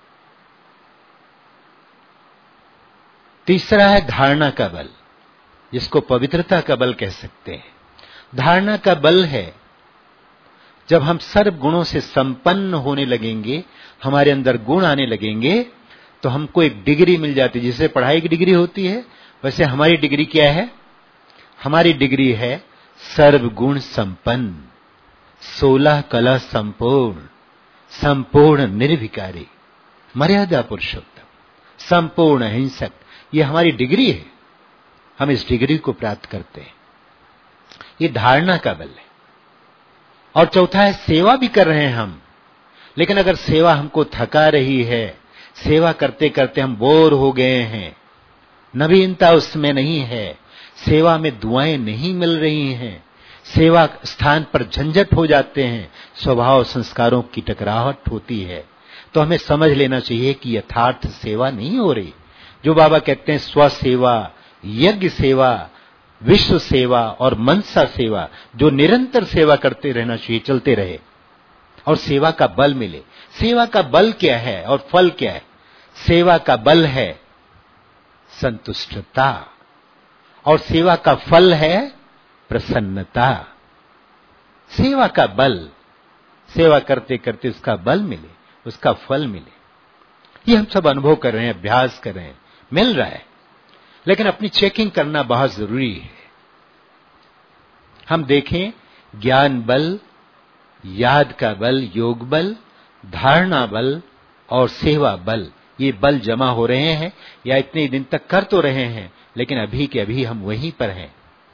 तीसरा है धारणा का बल, जिसको पवित्रता का बल कह सकते हैं। धारणा का बल है जब हम सर्व गुणों से संपन्न होने लगेंगे, हमारे अंदर गुण आने लगेंगे, तो हमको एक डिग्री मिल जाती है। जिसे पढ़ाई की डिग्री होती है, वैसे हमारी डिग्री क्या है? हमारी डिग्री है सर्व गुण संपन्न, 16 कला संपूर्ण, संपूर्ण निर्विकारी, मर्यादा पुरुषोत्तम, संपूर्ण अहिंसक। ये हमारी डिग्री है, हम इस डिग्री को प्राप्त करते हैं। ये धारणा का बल है। और चौथा है, सेवा भी कर रहे हैं हम, लेकिन अगर सेवा हमको थका रही है, सेवा करते करते हम बोर हो गए हैं, नवीनता उसमें नहीं है, सेवा में दुआएं नहीं मिल रही हैं, सेवा स्थान पर झंझट हो जाते हैं, स्वभाव संस्कारों की टकराहट होती है, तो हमें समझ लेना चाहिए कि यथार्थ सेवा नहीं हो रही। जो बाबा कहते हैं स्व सेवा, यज्ञ सेवा, विश्व सेवा और मनसा सेवा, जो निरंतर सेवा करते रहना चाहिए, चलते रहे और सेवा का बल मिले। सेवा का बल क्या है और फल क्या है? सेवा का बल है संतुष्टता और सेवा का फल है प्रसन्नता। सेवा का बल, सेवा करते करते उसका बल मिले, उसका फल मिले, ये हम सब अनुभव कर रहे हैं, अभ्यास कर रहे हैं, मिल रहा है। लेकिन अपनी चेकिंग करना बहुत जरूरी है। हम देखें ज्ञान बल, याद का बल, योग बल, धारणा बल और सेवा बल, ये बल जमा हो रहे हैं या इतने दिन तक कर तो रहे हैं, लेकिन अभी के अभी हम वहीं पर हैं।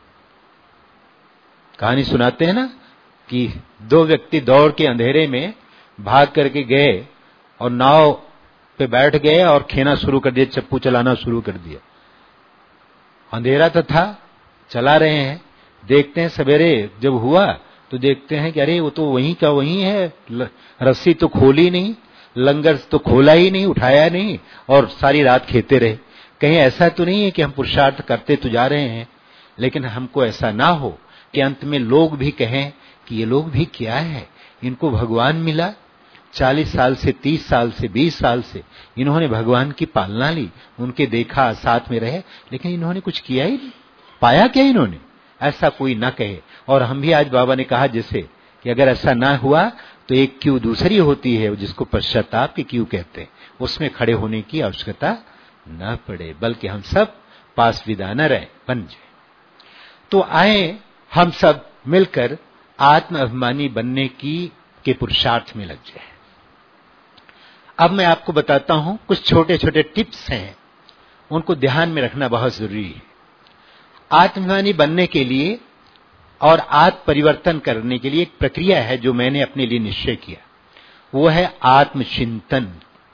कहानी सुनाते हैं ना कि दो व्यक्ति दौड़ के अंधेरे में भाग करके गए और नाव पे बैठ गए और खेना शुरू कर दिया, चप्पू चलाना शुरू कर दिया। अंधेरा तो था, चला रहे हैं, देखते हैं सवेरे जब हुआ तो देखते हैं कि अरे वो तो वहीं का वहीं है, रस्सी तो खोली नहीं, लंगर तो खोला ही नहीं, उठाया नहीं, और सारी रात खेते रहे। कहीं ऐसा तो नहीं है कि हम पुरुषार्थ करते तो जा रहे हैं, लेकिन हमको ऐसा ना हो कि अंत में लोग भी कहें कि ये लोग भी क्या है, इनको भगवान मिला, 40 साल से, 30 साल से, 20 साल से इन्होंने भगवान की पालना ली, उनके देखा, साथ में रहे, लेकिन इन्होंने कुछ किया ही नहीं, पाया क्या इन्होंने, ऐसा कोई ना कहे। और हम भी आज बाबा ने कहा जैसे कि अगर ऐसा ना हुआ तो एक क्यों दूसरी होती है, जिसको पश्चाताप की क्यों कहते हैं, उसमें खड़े होने की आवश्यकता न पड़े, बल्कि हम सब पास विदा न रहे, बन जाए। तो आए हम सब मिलकर आत्म अभिमानी बनने के पुरुषार्थ में लग जाए। अब मैं आपको बताता हूं, कुछ छोटे छोटे टिप्स हैं, उनको ध्यान में रखना बहुत जरूरी है। आत्माभिमानी बनने के लिए और आत्म परिवर्तन करने के लिए एक प्रक्रिया है जो मैंने अपने लिए निश्चय किया, वो है आत्मचिंतन।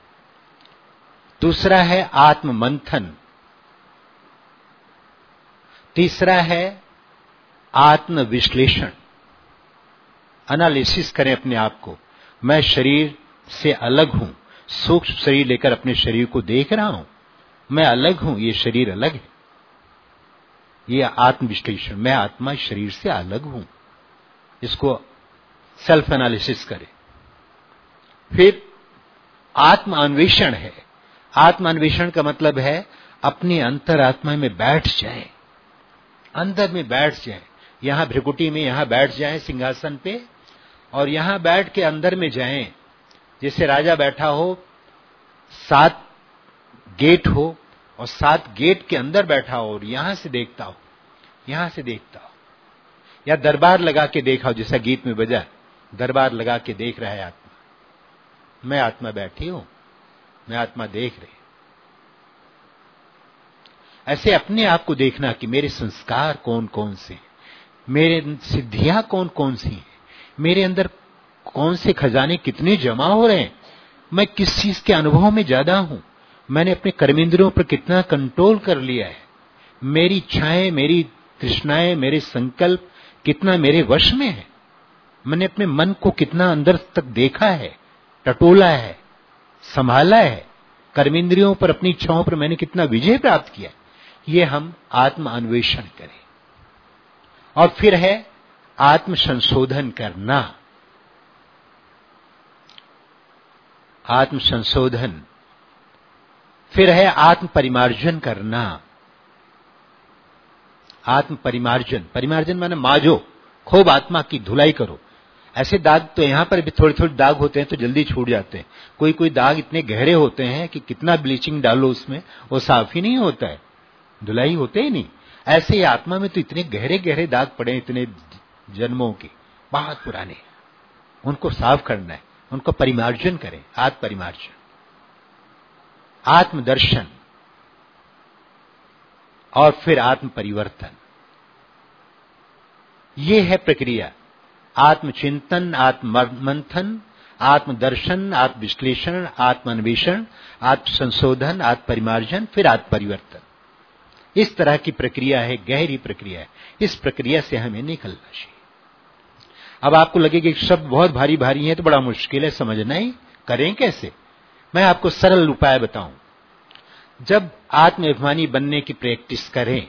दूसरा है आत्म मंथन। तीसरा है आत्म विश्लेषण। एनालिसिस करें अपने आप को, मैं शरीर से अलग हूं, सूक्ष्म शरीर लेकर अपने शरीर को देख रहा हूं, मैं अलग हूं, ये शरीर अलग है, ये आत्म विश्लेषण, मैं आत्मा शरीर से अलग हूं, इसको सेल्फ एनालिसिस करें। फिर आत्म अन्वेषण है। आत्म अन्वेषण का मतलब है अपनी अंतरात्मा में बैठ जाए, अंदर में बैठ जाए, यहां भ्रिकुटी में यहां बैठ जाए सिंहासन पे, और यहां बैठ के अंदर में जाएं, जैसे राजा बैठा हो, 7 गेट हो और 7 गेट के अंदर बैठा हो और यहां से देखता हो, यहां से देखता हो, या दरबार लगा के देखा हो, जैसा गीत में बजा, दरबार लगा के देख रहा है आत्मा, मैं आत्मा बैठी हूं, मैं आत्मा देख रही। ऐसे अपने आप को देखना कि मेरे संस्कार कौन कौन से हैं, मेरे सिद्धियां कौन कौन सी हैं, मेरे अंदर कौन से खजाने कितने जमा हो रहे हैं, मैं किस चीज के अनुभव में ज्यादा हूं, मैंने अपने कर्मेंद्रियों पर कितना कंट्रोल कर लिया है, मेरी इच्छाएं, मेरी तृष्णाएं, मेरे संकल्प कितना मेरे वश में है, मैंने अपने मन को कितना अंदर तक देखा है, टटोला है, संभाला है, कर्मेंद्रियों पर, अपनी इच्छाओं पर मैंने कितना विजय प्राप्त किया। ये हम आत्म अन्वेषण करें। और फिर है आत्म संशोधन करना। आत्म संशोधन। फिर है आत्म परिमार्जन करना। आत्म परिमार्जन, परिमार्जन माने माजो, खूब आत्मा की धुलाई करो। ऐसे दाग तो यहां पर भी थोड़े थोड़े दाग होते हैं तो जल्दी छूट जाते हैं, कोई कोई दाग इतने गहरे होते हैं कि कितना ब्लीचिंग डालो उसमें वो साफ ही नहीं होता है, धुलाई होते ही नहीं। ऐसे ही आत्मा में तो इतने गहरे गहरे दाग पड़े, इतने जन्मों के, बहुत पुराने, उनको साफ करना है, उनको परिमार्जन करें। आत्म परिमार्जन, आत्मदर्शन, और फिर आत्म परिवर्तन। ये है प्रक्रिया। आत्मचिंतन, आत्म मंथन, आत्मदर्शन, आत्म विश्लेषण, आत्म अन्वेषण, आत्म संशोधन, आत्म परिमार्जन, फिर आत्म परिवर्तन। इस तरह की प्रक्रिया है, गहरी प्रक्रिया है। इस प्रक्रिया से हमें निकलना चाहिए। अब आपको लगेगा कि शब्द बहुत भारी भारी है तो बड़ा मुश्किल है समझना, ही करें कैसे? मैं आपको सरल उपाय बताऊं। जब आत्माभिमानी बनने की प्रैक्टिस करें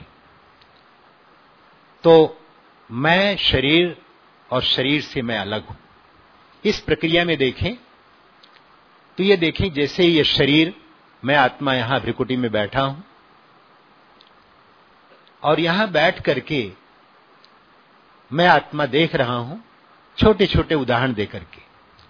तो मैं शरीर और शरीर से मैं अलग हूं, इस प्रक्रिया में देखें तो ये देखें जैसे ये शरीर, मैं आत्मा यहां भ्रिकुटी में बैठा हूं और यहां बैठ करके मैं आत्मा देख रहा हूं, छोटे छोटे उदाहरण देकर के।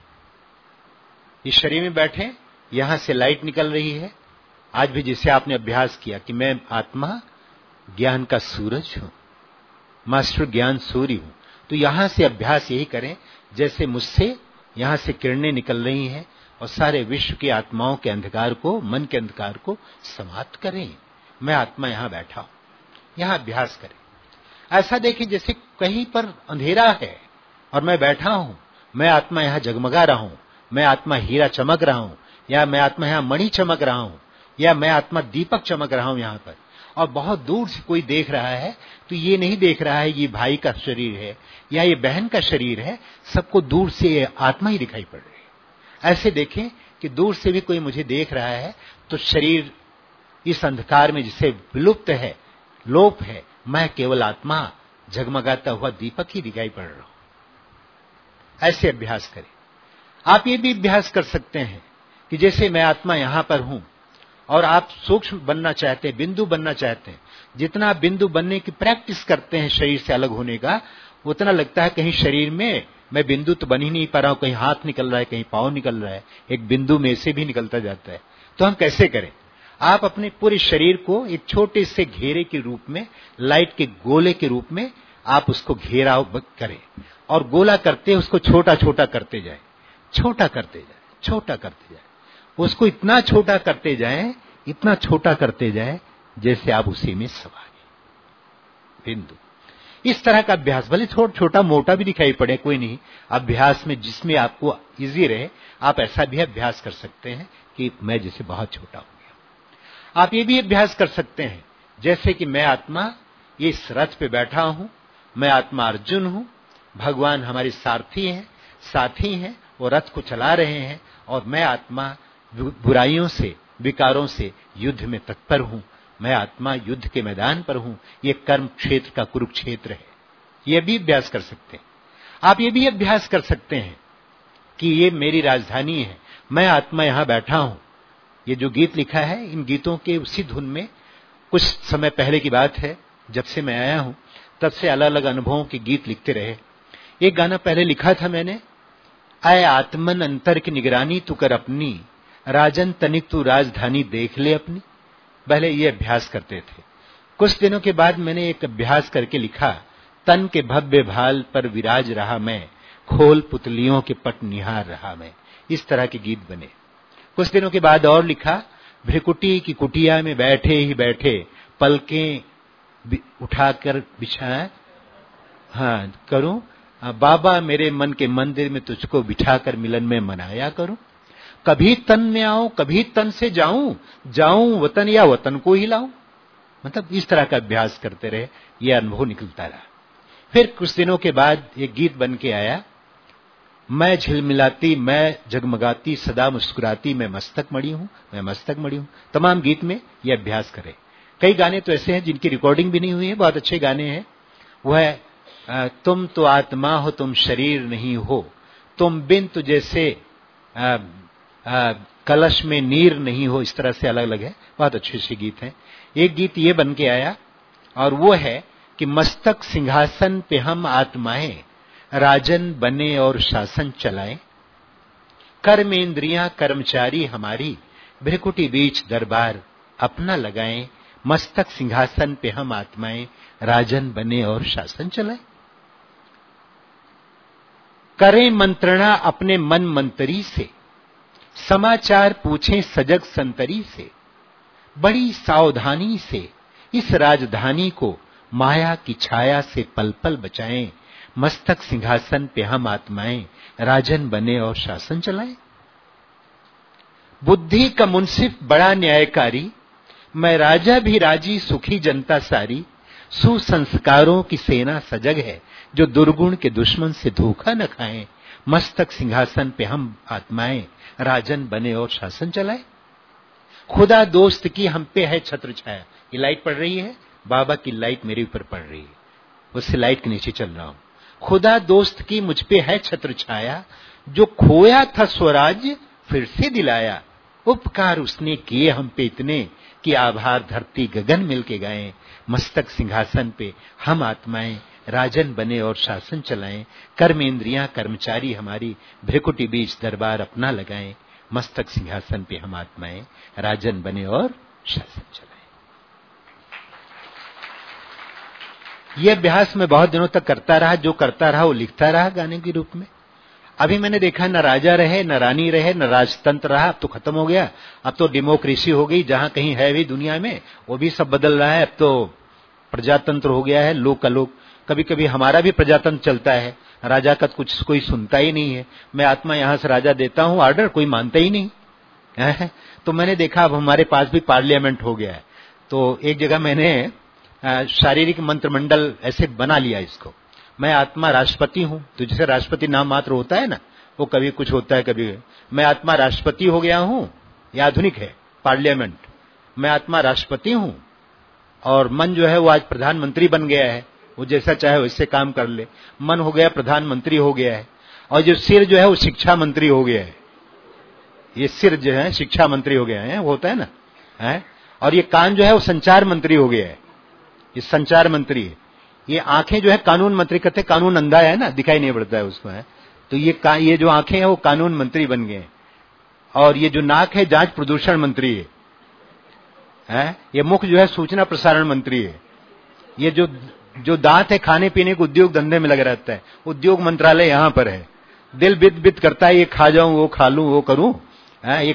इस शरीर में बैठे, यहां से लाइट निकल रही है। आज भी जिसे आपने अभ्यास किया कि मैं आत्मा ज्ञान का सूरज हूं, मास्टर ज्ञान सूर्य हूं। तो यहां से अभ्यास यही करें जैसे मुझसे यहां से किरणें निकल रही हैं और सारे विश्व की आत्माओं के अंधकार को, मन के अंधकार को समाप्त करें। मैं आत्मा यहां बैठा हूं, यहां अभ्यास करें। ऐसा देखें जैसे कहीं पर अंधेरा है और मैं बैठा हूं, मैं आत्मा यहां जगमगा रहा हूं, मैं आत्मा हीरा चमक रहा हूं, या मैं आत्मा यहां मणि चमक रहा हूं, या मैं आत्मा दीपक चमक रहा हूं यहां पर। और बहुत दूर से कोई देख रहा है तो ये नहीं देख रहा है ये भाई का शरीर है या ये बहन का शरीर है, सबको दूर से आत्मा ही दिखाई पड़ रही है। ऐसे देखें कि दूर से भी कोई मुझे देख रहा है तो शरीर इस अंधकार में जिसे विलुप्त है, लोप है, मैं केवल आत्मा जगमगाता हुआ दीपक ही दिखाई पड़ रहा हूं। ऐसे अभ्यास करें। आप ये भी अभ्यास कर सकते हैं कि जैसे मैं आत्मा यहां पर हूं और आप सूक्ष्म बनना चाहते हैं, बिंदु बनना चाहते हैं। जितना आप बिंदु बनने की प्रैक्टिस करते हैं शरीर से अलग होने का, उतना लगता है कहीं शरीर में मैं बिंदु तो बन ही नहीं पा रहा हूं, कहीं हाथ निकल रहा है, कहीं पांव निकल रहा है, एक बिंदु में से भी निकलता जाता है। तो हम कैसे करें? आप अपने पूरे शरीर को एक छोटे से घेरे के रूप में, लाइट के गोले के रूप में आप उसको घेराव करें और गोला करते उसको छोटा छोटा करते जाए, छोटा करते जाए, छोटा करते जाए, उसको इतना छोटा करते जाए, इतना छोटा करते जाए जैसे आप उसी में समा गए। बिंदु इस तरह का अभ्यास, भले छोटा मोटा भी दिखाई पड़े, कोई नहीं, अभ्यास में जिसमें आपको इजी रहे आप ऐसा भी अभ्यास कर सकते हैं कि मैं जैसे बहुत छोटा हो गया। आप ये भी अभ्यास कर सकते हैं जैसे कि मैं आत्मा ये इस रथ पे बैठा हूं, मैं आत्मा अर्जुन हूं, भगवान हमारे सारथी हैं, साथी हैं, वो रथ को चला रहे हैं और मैं आत्मा बुराइयों से, विकारों से युद्ध में तत्पर हूं। मैं आत्मा युद्ध के मैदान पर हूं। ये कर्म क्षेत्र का कुरुक्षेत्र है। ये भी अभ्यास कर सकते हैं। आप ये भी अभ्यास कर सकते हैं कि ये मेरी राजधानी है, मैं आत्मा यहां बैठा हूं। ये जो गीत लिखा है, इन गीतों के उसी धुन में कुछ समय पहले की बात है, जब से मैं आया हूं तब से अलग अलग अनुभवों के गीत लिखते रहे। एक गाना पहले लिखा था मैंने, आए आत्मन अंतर की निगरानी तू कर अपनी, राजन तनिक तू राजधानी देख ले अपनी। पहले ये अभ्यास करते थे। कुछ दिनों के बाद मैंने एक अभ्यास करके लिखा, तन के भव्य भाल पर विराज रहा मैं, खोल पुतलियों के पट निहार रहा मैं। इस तरह के गीत बने। कुछ दिनों के बाद और लिखा, भ्रिकुटी की कुटिया में बैठे ही बैठे पलकें उठाकर बिछाए, हाँ करूं, बाबा मेरे मन के मंदिर में तुझको बिठाकर मिलन में मनाया करूं। कभी तन में आऊं, कभी तन से जाऊं, जाऊं वतन या वतन को ही लाऊं। मतलब इस तरह का अभ्यास करते रहे, यह अनुभव निकलता रहा। फिर कुछ दिनों के बाद एक गीत बन के आया, मैं झिलमिलाती, मैं जगमगाती, सदा मुस्कुराती, मैं मस्तक मड़ी हूं, मैं मस्तक मड़ी हूं। तमाम गीत में यह अभ्यास करें। कई गाने तो ऐसे हैं जिनकी रिकॉर्डिंग भी नहीं हुई है, बहुत अच्छे गाने हैं। वह है तुम तो आत्मा हो, तुम शरीर नहीं हो, तुम बिन तो जैसे कलश में नीर नहीं हो। इस तरह से अलग अलग है, बहुत अच्छे अच्छे गीत हैं। एक गीत ये बन के आया और वो है कि मस्तक सिंहासन पे हम आत्माएं, राजन बने और शासन चलाएं, कर्म इंद्रियां कर्मचारी हमारी, भ्रिकुटी बीच दरबार अपना लगाएं, मस्तक सिंहासन पे हम आत्माएं, राजन बने और शासन चलाएं। करें मंत्रणा अपने मन मंतरी से, समाचार पूछें सजग संतरी से, बड़ी सावधानी से इस राजधानी को माया की छाया से पल पल बचाएं, मस्तक सिंहासन पे हम आत्माएं, राजन बने और शासन चलाएं। बुद्धि का मुंसिफ बड़ा न्यायकारी, मैं राजा भी राजी, सुखी जनता सारी, सुसंस्कारों की सेना सजग है, जो दुर्गुण के दुश्मन से धोखा न खाएं, मस्तक सिंहासन पे हम आत्माएं, राजन बने और शासन चलाएं। खुदा दोस्त की हम पे है छत्र छाया। ये लाइट पड़ रही है, बाबा की लाइट मेरे ऊपर पड़ रही है, उससे लाइट के नीचे चल रहा हूं। खुदा दोस्त की मुझ पे है छत्र छाया, जो खोया था स्वराज्य फिर से दिलाया, उपकार उसने किए हम पे इतने कि आभार धरती गगन मिलके गाएं, मस्तक सिंहासन पे हम आत्माएं, राजन बने और शासन चलाएं, कर्म इंद्रियां कर्मचारी हमारी, भ्रिकुटी बीच दरबार अपना लगाएं, मस्तक सिंहासन पे हम आत्माएं, राजन बने और शासन चलाएं। ये अभ्यास मैं बहुत दिनों तक करता रहा, जो करता रहा वो लिखता रहा गाने के रूप में। अभी मैंने देखा न राजा रहे, न रानी रहे, न राजतंत्र रहा, अब तो खत्म हो गया। अब तो डेमोक्रेसी हो गई, जहां कहीं है भी दुनिया में वो भी सब बदल रहा है। अब तो प्रजातंत्र हो गया है, लोक अलोक। कभी कभी हमारा भी प्रजातंत्र चलता है, राजा का कुछ कोई सुनता ही नहीं है। मैं आत्मा यहां से राजा देता हूं ऑर्डर, कोई मानता ही नहीं है। तो मैंने देखा अब हमारे पास भी पार्लियामेंट हो गया है। तो एक जगह मैंने शारीरिक मंत्रमंडल ऐसे बना लिया इसको, मैं आत्मा राष्ट्रपति हूं। तो जैसे राष्ट्रपति नाम मात्र होता है ना, वो कभी कुछ होता है कभी। मैं आत्मा राष्ट्रपति हो गया हूं, ये आधुनिक है पार्लियामेंट। मैं आत्मा राष्ट्रपति हूं और मन जो है वो आज प्रधानमंत्री बन गया है, वो जैसा चाहे वैसे काम कर ले। मन हो गया प्रधानमंत्री हो गया है, और जो सिर जो है वो शिक्षा मंत्री हो गया है। ये सिर जो है शिक्षा मंत्री हो गया है, वो होता है ना है। और ये कान जो है वो संचार मंत्री हो गया है, ये संचार मंत्री है। ये आंखें जो है कानून मंत्री, कहते कानून अंधा है ना, दिखाई नहीं पड़ता है उसको है। तो ये जो आंखें हैं वो कानून मंत्री बन गए। और ये जो नाक है जांच प्रदूषण मंत्री है। ये मुख जो है सूचना प्रसारण मंत्री है। ये जो दांत है खाने पीने के उद्योग धंधे में लगा रहता है, उद्योग मंत्रालय यहां पर है। दिल बिद बिद करता है, ये खा जाऊं, वो खा लूं, वो करूं, ये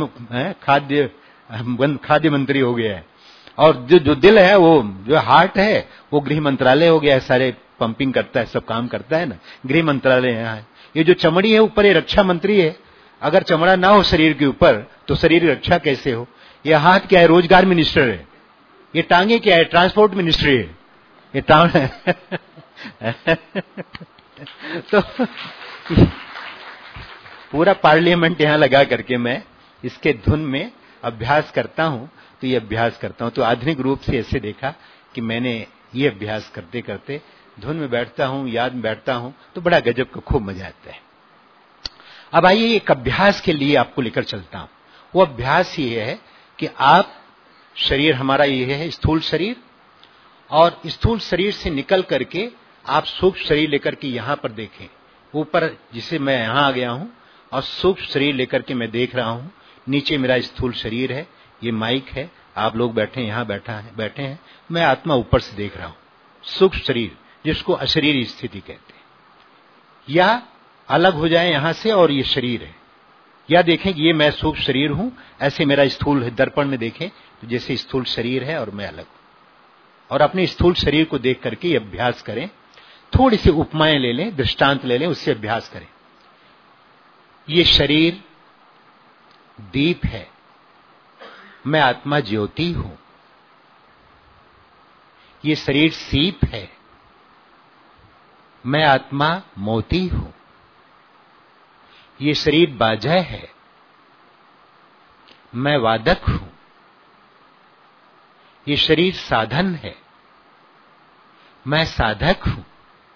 खाद्य मंत्री हो गया है। और जो दिल है, वो जो हार्ट है, वो गृह मंत्रालय हो गया है। सारे पंपिंग करता है, सब काम करता है ना, गृह मंत्रालय यहाँ है। ये जो चमड़ी है ऊपर, ये रक्षा मंत्री है। अगर चमड़ा ना हो शरीर के ऊपर तो शरीर की रक्षा कैसे हो। ये हाथ क्या है, रोजगार मिनिस्टर है। ये टांगे क्या है, ट्रांसपोर्ट मिनिस्ट्री है। ये टांग तो पूरा पार्लियामेंट यहां लगा करके मैं इसके धुन में अभ्यास करता हूं। तो ये अभ्यास करता हूं, तो आधुनिक रूप से ऐसे देखा कि मैंने ये अभ्यास करते करते धुन में बैठता हूं, याद में बैठता हूं, तो बड़ा गजब का खूब मजा आता है। अब आइए एक अभ्यास के लिए आपको लेकर चलता हूं। वो अभ्यास ये है कि आप, शरीर हमारा ये है स्थूल शरीर, और स्थूल शरीर से निकल करके आप सूक्ष्म शरीर लेकर के यहां पर देखें। ऊपर जिसे मैं यहां आ गया हूं और सूक्ष्म शरीर लेकर के मैं देख रहा हूं। नीचे मेरा स्थूल शरीर है, ये माइक है, आप लोग बैठे यहां बैठे हैं, मैं आत्मा ऊपर से देख रहा हूं। सूक्ष्म शरीर जिसको अशरीरी स्थिति कहते हैं, या अलग हो जाए यहां से और ये शरीर है, या देखें कि ये मैं सूक्ष्म शरीर हूं, ऐसे मेरा स्थूल है। दर्पण में देखें तो जैसे स्थूल शरीर है और मैं अलग हूं। और अपने स्थूल शरीर को देख करके ये अभ्यास करें। थोड़ी सी उपमाएं ले लें, दृष्टांत ले लें, उससे अभ्यास करें। ये शरीर दीप है, मैं आत्मा ज्योति हूं। ये शरीर सीप है, मैं आत्मा मोती हूं। ये शरीर बाजा है, मैं वादक हूं। ये शरीर साधन है, मैं साधक हूं।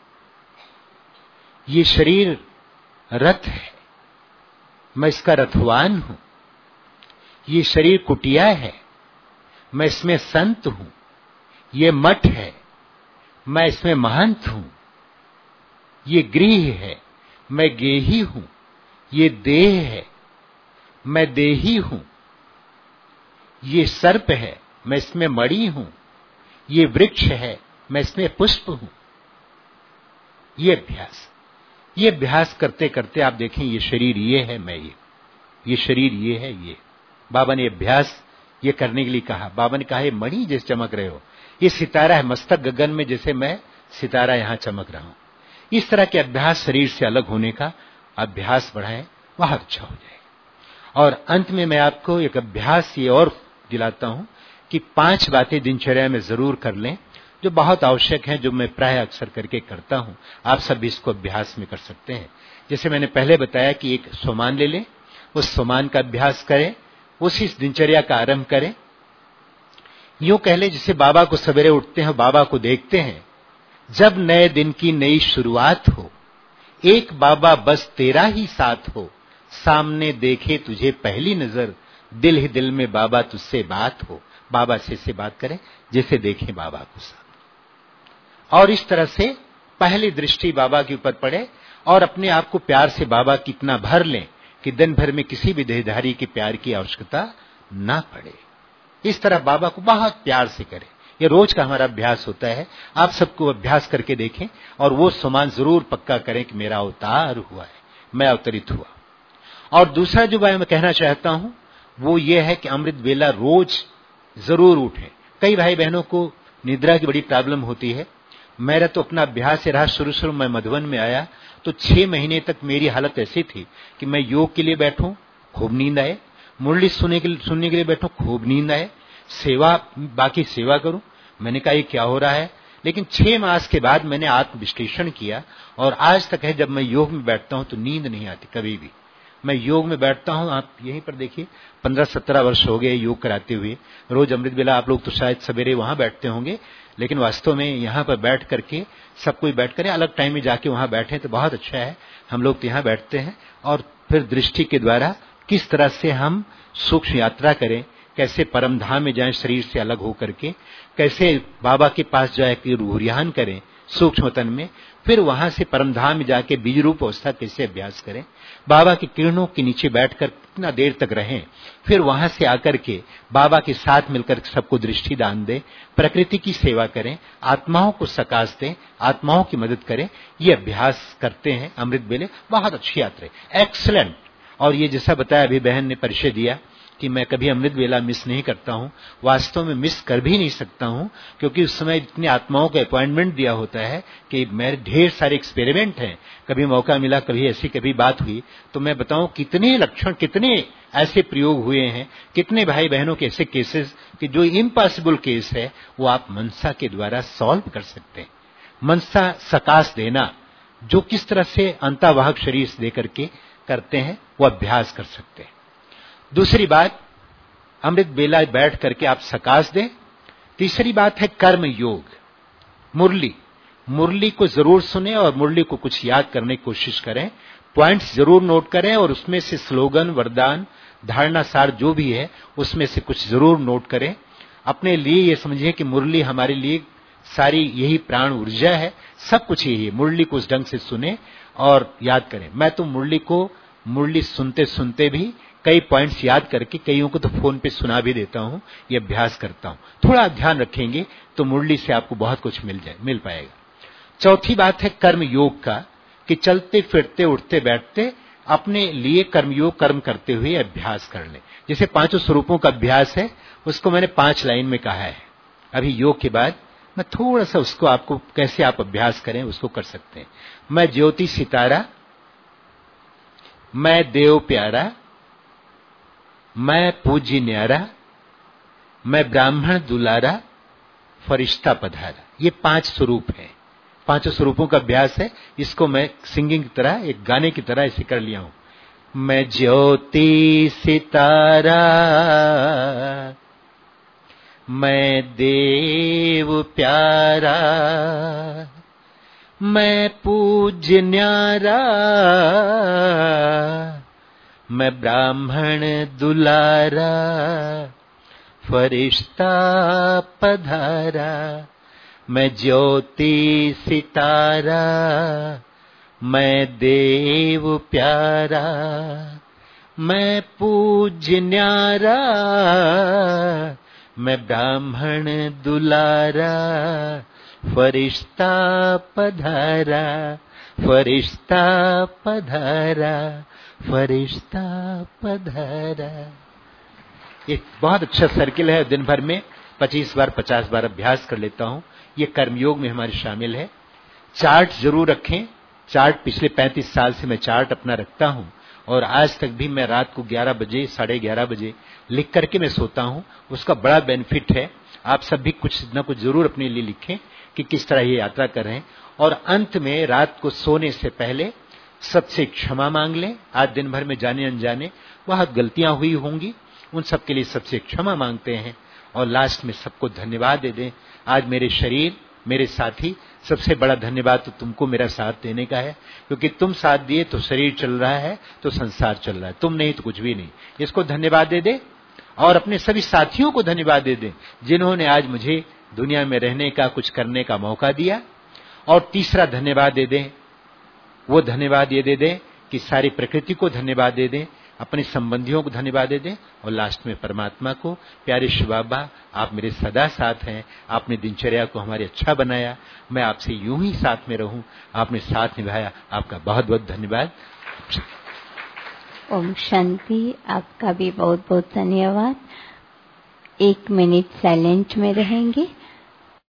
ये शरीर रथ है, मैं इसका रथवान हूं। ये शरीर कुटिया है, मैं इसमें संत हूं। ये मठ है, मैं इसमें महंत हूं। ये गृह है, मैं गेही हूं। ये देह है, मैं देही हूं। ये सर्प है, मैं इसमें मणि हूं। ये वृक्ष है, मैं इसमें पुष्प हूं। ये अभ्यास करते करते आप देखें, ये शरीर ये है, मैं ये शरीर ये है, ये बाबा ने अभ्यास ये करने के लिए कहा। बाबा ने कहा, ये मणि जैसे चमक रहे हो, ये सितारा है मस्तक गगन में, जैसे मैं सितारा यहां चमक रहा हूं। इस तरह के अभ्यास, शरीर से अलग होने का अभ्यास बढ़ाएं, वह अच्छा हो जाएगा। और अंत में मैं आपको एक अभ्यास ये और दिलाता हूं कि 5 बातें दिनचर्या में जरूर कर लें, जो बहुत आवश्यक हैं, जो मैं प्राय अक्सर करके करता हूं। आप सब इसको अभ्यास में कर सकते हैं। जैसे मैंने पहले बताया कि एक सोमान ले लें, उस सोमान का अभ्यास करें, उसी दिनचर्या का आरंभ करें। यूं कह लें, जैसे बाबा को सवेरे उठते हैं, बाबा को देखते हैं, जब नए दिन की नई शुरुआत हो, एक बाबा बस तेरा ही साथ हो, सामने देखे तुझे पहली नजर, दिल ही दिल में बाबा तुझसे बात हो। बाबा से बात करें जैसे देखें बाबा को सामने, और इस तरह से पहली दृष्टि बाबा के ऊपर पड़े, और अपने आप को प्यार से बाबा की इतना भर लें कि दिन भर में किसी भी देहधारी के प्यार की आवश्यकता ना पड़े। इस तरह बाबा को बहुत प्यार से करें, ये रोज का हमारा अभ्यास होता है। आप सबको अभ्यास करके देखें और वो समान जरूर पक्का करें कि मेरा अवतार हुआ है, मैं अवतरित हुआ। और दूसरा जो मैं कहना चाहता हूं वो ये है कि अमृत वेला रोज जरूर उठें। कई भाई बहनों को निद्रा की बड़ी प्रॉब्लम होती है। मेरा तो अपना अभ्यास रहा, शुरू में मधुबन में आया तो 6 महीने तक मेरी हालत ऐसी थी कि मैं योग के लिए बैठूं, खूब नींद आए, मुरली सुनने के लिए बैठूं, खूब नींद आए, बाकी सेवा करूं। मैंने कहा ये क्या हो रहा है, लेकिन 6 मास के बाद मैंने आत्मविश्लेषण किया और आज तक है जब मैं योग में बैठता हूं तो नींद नहीं आती कभी भी। मैं योग में बैठता हूं, आप यहीं पर देखिए 15-17 वर्ष हो गए योग कराते हुए। रोज अमृत वेला आप लोग तो शायद सवेरे वहां बैठते होंगे, लेकिन वास्तव में यहाँ पर बैठ करके सब कोई बैठ कर अलग टाइम में जाके वहां बैठे तो बहुत अच्छा है। हम लोग तो यहाँ बैठते हैं और फिर दृष्टि के द्वारा किस तरह से हम सूक्ष्म यात्रा करें, कैसे परम धाम में जाएं शरीर से अलग होकर के, कैसे बाबा के पास जाकर रूहरियान करें सूक्ष्म तन में, फिर वहां से परम धाम में जाके बीज रूप अवस्था कैसे अभ्यास करें, बाबा की किरणों के नीचे बैठकर कितना देर तक रहें, फिर वहां से आकर के बाबा के साथ मिलकर सबको दृष्टि दान दें, प्रकृति की सेवा करें, आत्माओं को सकाश दें, आत्माओं की मदद करें। ये अभ्यास करते हैं अमृत वेले, बहुत अच्छी यात्रा है, एक्सीलेंट। और ये जैसा बताया अभी बहन ने परिचय दिया कि मैं कभी अमृत वेला मिस नहीं करता हूं, वास्तव में मिस कर भी नहीं सकता हूं, क्योंकि उस समय इतने आत्माओं को अपॉइंटमेंट दिया होता है कि मेरे ढेर सारे एक्सपेरिमेंट हैं। कभी मौका मिला, कभी ऐसी कभी बात हुई तो मैं बताऊं कितने लक्षण, कितने ऐसे प्रयोग हुए हैं, कितने भाई बहनों के ऐसे केसेस कि जो इम्पॉसिबल केस है वो आप मनसा के द्वारा सॉल्व कर सकते हैं। मनसा सकाश देना, जो किस तरह से अंतर्वाहक शरीर दे करके करते हैं वो अभ्यास कर सकते हैं। दूसरी बात, अमृत वेला बैठ करके आप सकाश दें। तीसरी बात है कर्म योग। मुरली को जरूर सुने और मुरली को कुछ याद करने की कोशिश करें, पॉइंट्स जरूर नोट करें और उसमें से स्लोगन, वरदान, धारणा सार जो भी है उसमें से कुछ जरूर नोट करें। अपने लिए ये समझिए कि मुरली हमारे लिए सारी यही प्राण ऊर्जा है, सब कुछ यही है। मुरली को उस ढंग से सुने और याद करें। मैं तो मुरली सुनते सुनते भी कई पॉइंट्स याद करके कईयों को तो फोन पे सुना भी देता हूं, ये अभ्यास करता हूं। थोड़ा ध्यान रखेंगे तो मुरली से आपको बहुत कुछ मिल पाएगा। चौथी बात है कर्म योग का, कि चलते फिरते उठते बैठते अपने लिए कर्मयोग कर्म करते हुए अभ्यास कर लें। जैसे 5 स्वरूपों का अभ्यास है, उसको मैंने 5 लाइन में कहा है। अभी योग के बाद मैं थोड़ा सा उसको आपको कैसे आप अभ्यास करें उसको कर सकते हैं। मैं ज्योति सितारा, मैं देव प्यारा, मैं पूज्य न्यारा, मैं ब्राह्मण दुलारा, फरिश्ता पधारा। ये 5 स्वरूप हैं। 5 स्वरूपों का अभ्यास है। इसको मैं सिंगिंग की तरह, एक गाने की तरह इसे कर लिया हूं। मैं ज्योति सितारा, मैं देव प्यारा, मैं पूज्य न्यारा, मैं ब्राह्मण दुलारा, फरिश्ता पधारा। मैं ज्योति सितारा, मैं देव प्यारा, मैं पूज्य न्यारा, मैं ब्राह्मण दुलारा, फरिश्ता पधारा, फरिश्ता पधारा, फरिश्ता पधारा। ये बहुत अच्छा सर्किल है। दिन भर में 25 बार 50 बार अभ्यास कर लेता हूं। ये कर्मयोग में हमारे शामिल है। चार्ट जरूर रखें। चार्ट पिछले 35 साल से मैं चार्ट अपना रखता हूं और आज तक भी मैं रात को 11 बजे 11:30 बजे लिख करके मैं सोता हूं। उसका बड़ा बेनिफिट है। आप सब भी कुछ न कुछ जरूर अपने लिए लिखें कि किस तरह ये यात्रा कर रहे हैं। और अंत में रात को सोने से पहले सबसे क्षमा मांग लें। आज दिन भर में जाने अनजाने बहुत गलतियां हुई होंगी, उन सब के लिए सबसे क्षमा मांगते हैं और लास्ट में सबको धन्यवाद दे दें। आज मेरे शरीर, मेरे साथी, सबसे बड़ा धन्यवाद तो तुमको मेरा साथ देने का है, क्योंकि तुम साथ दिए तो शरीर चल रहा है, तो संसार चल रहा है। तुम नहीं तो कुछ भी नहीं। इसको धन्यवाद दे दे और अपने सभी साथियों को धन्यवाद दे दे जिन्होंने आज मुझे दुनिया में रहने का, कुछ करने का मौका दिया। और तीसरा धन्यवाद दे दें, वो धन्यवाद ये दे दें कि सारी प्रकृति को धन्यवाद दे दें, अपने संबंधियों को धन्यवाद दे दें और लास्ट में परमात्मा को। प्यारे शिव बाबा, आप मेरे सदा साथ हैं, आपने दिनचर्या को हमारे अच्छा बनाया, मैं आपसे यूं ही साथ में रहूं, आपने साथ निभाया, आपका बहुत बहुत धन्यवाद। ओम शांति। आपका भी बहुत बहुत धन्यवाद। 1 मिनट साइलेंट में रहेंगे।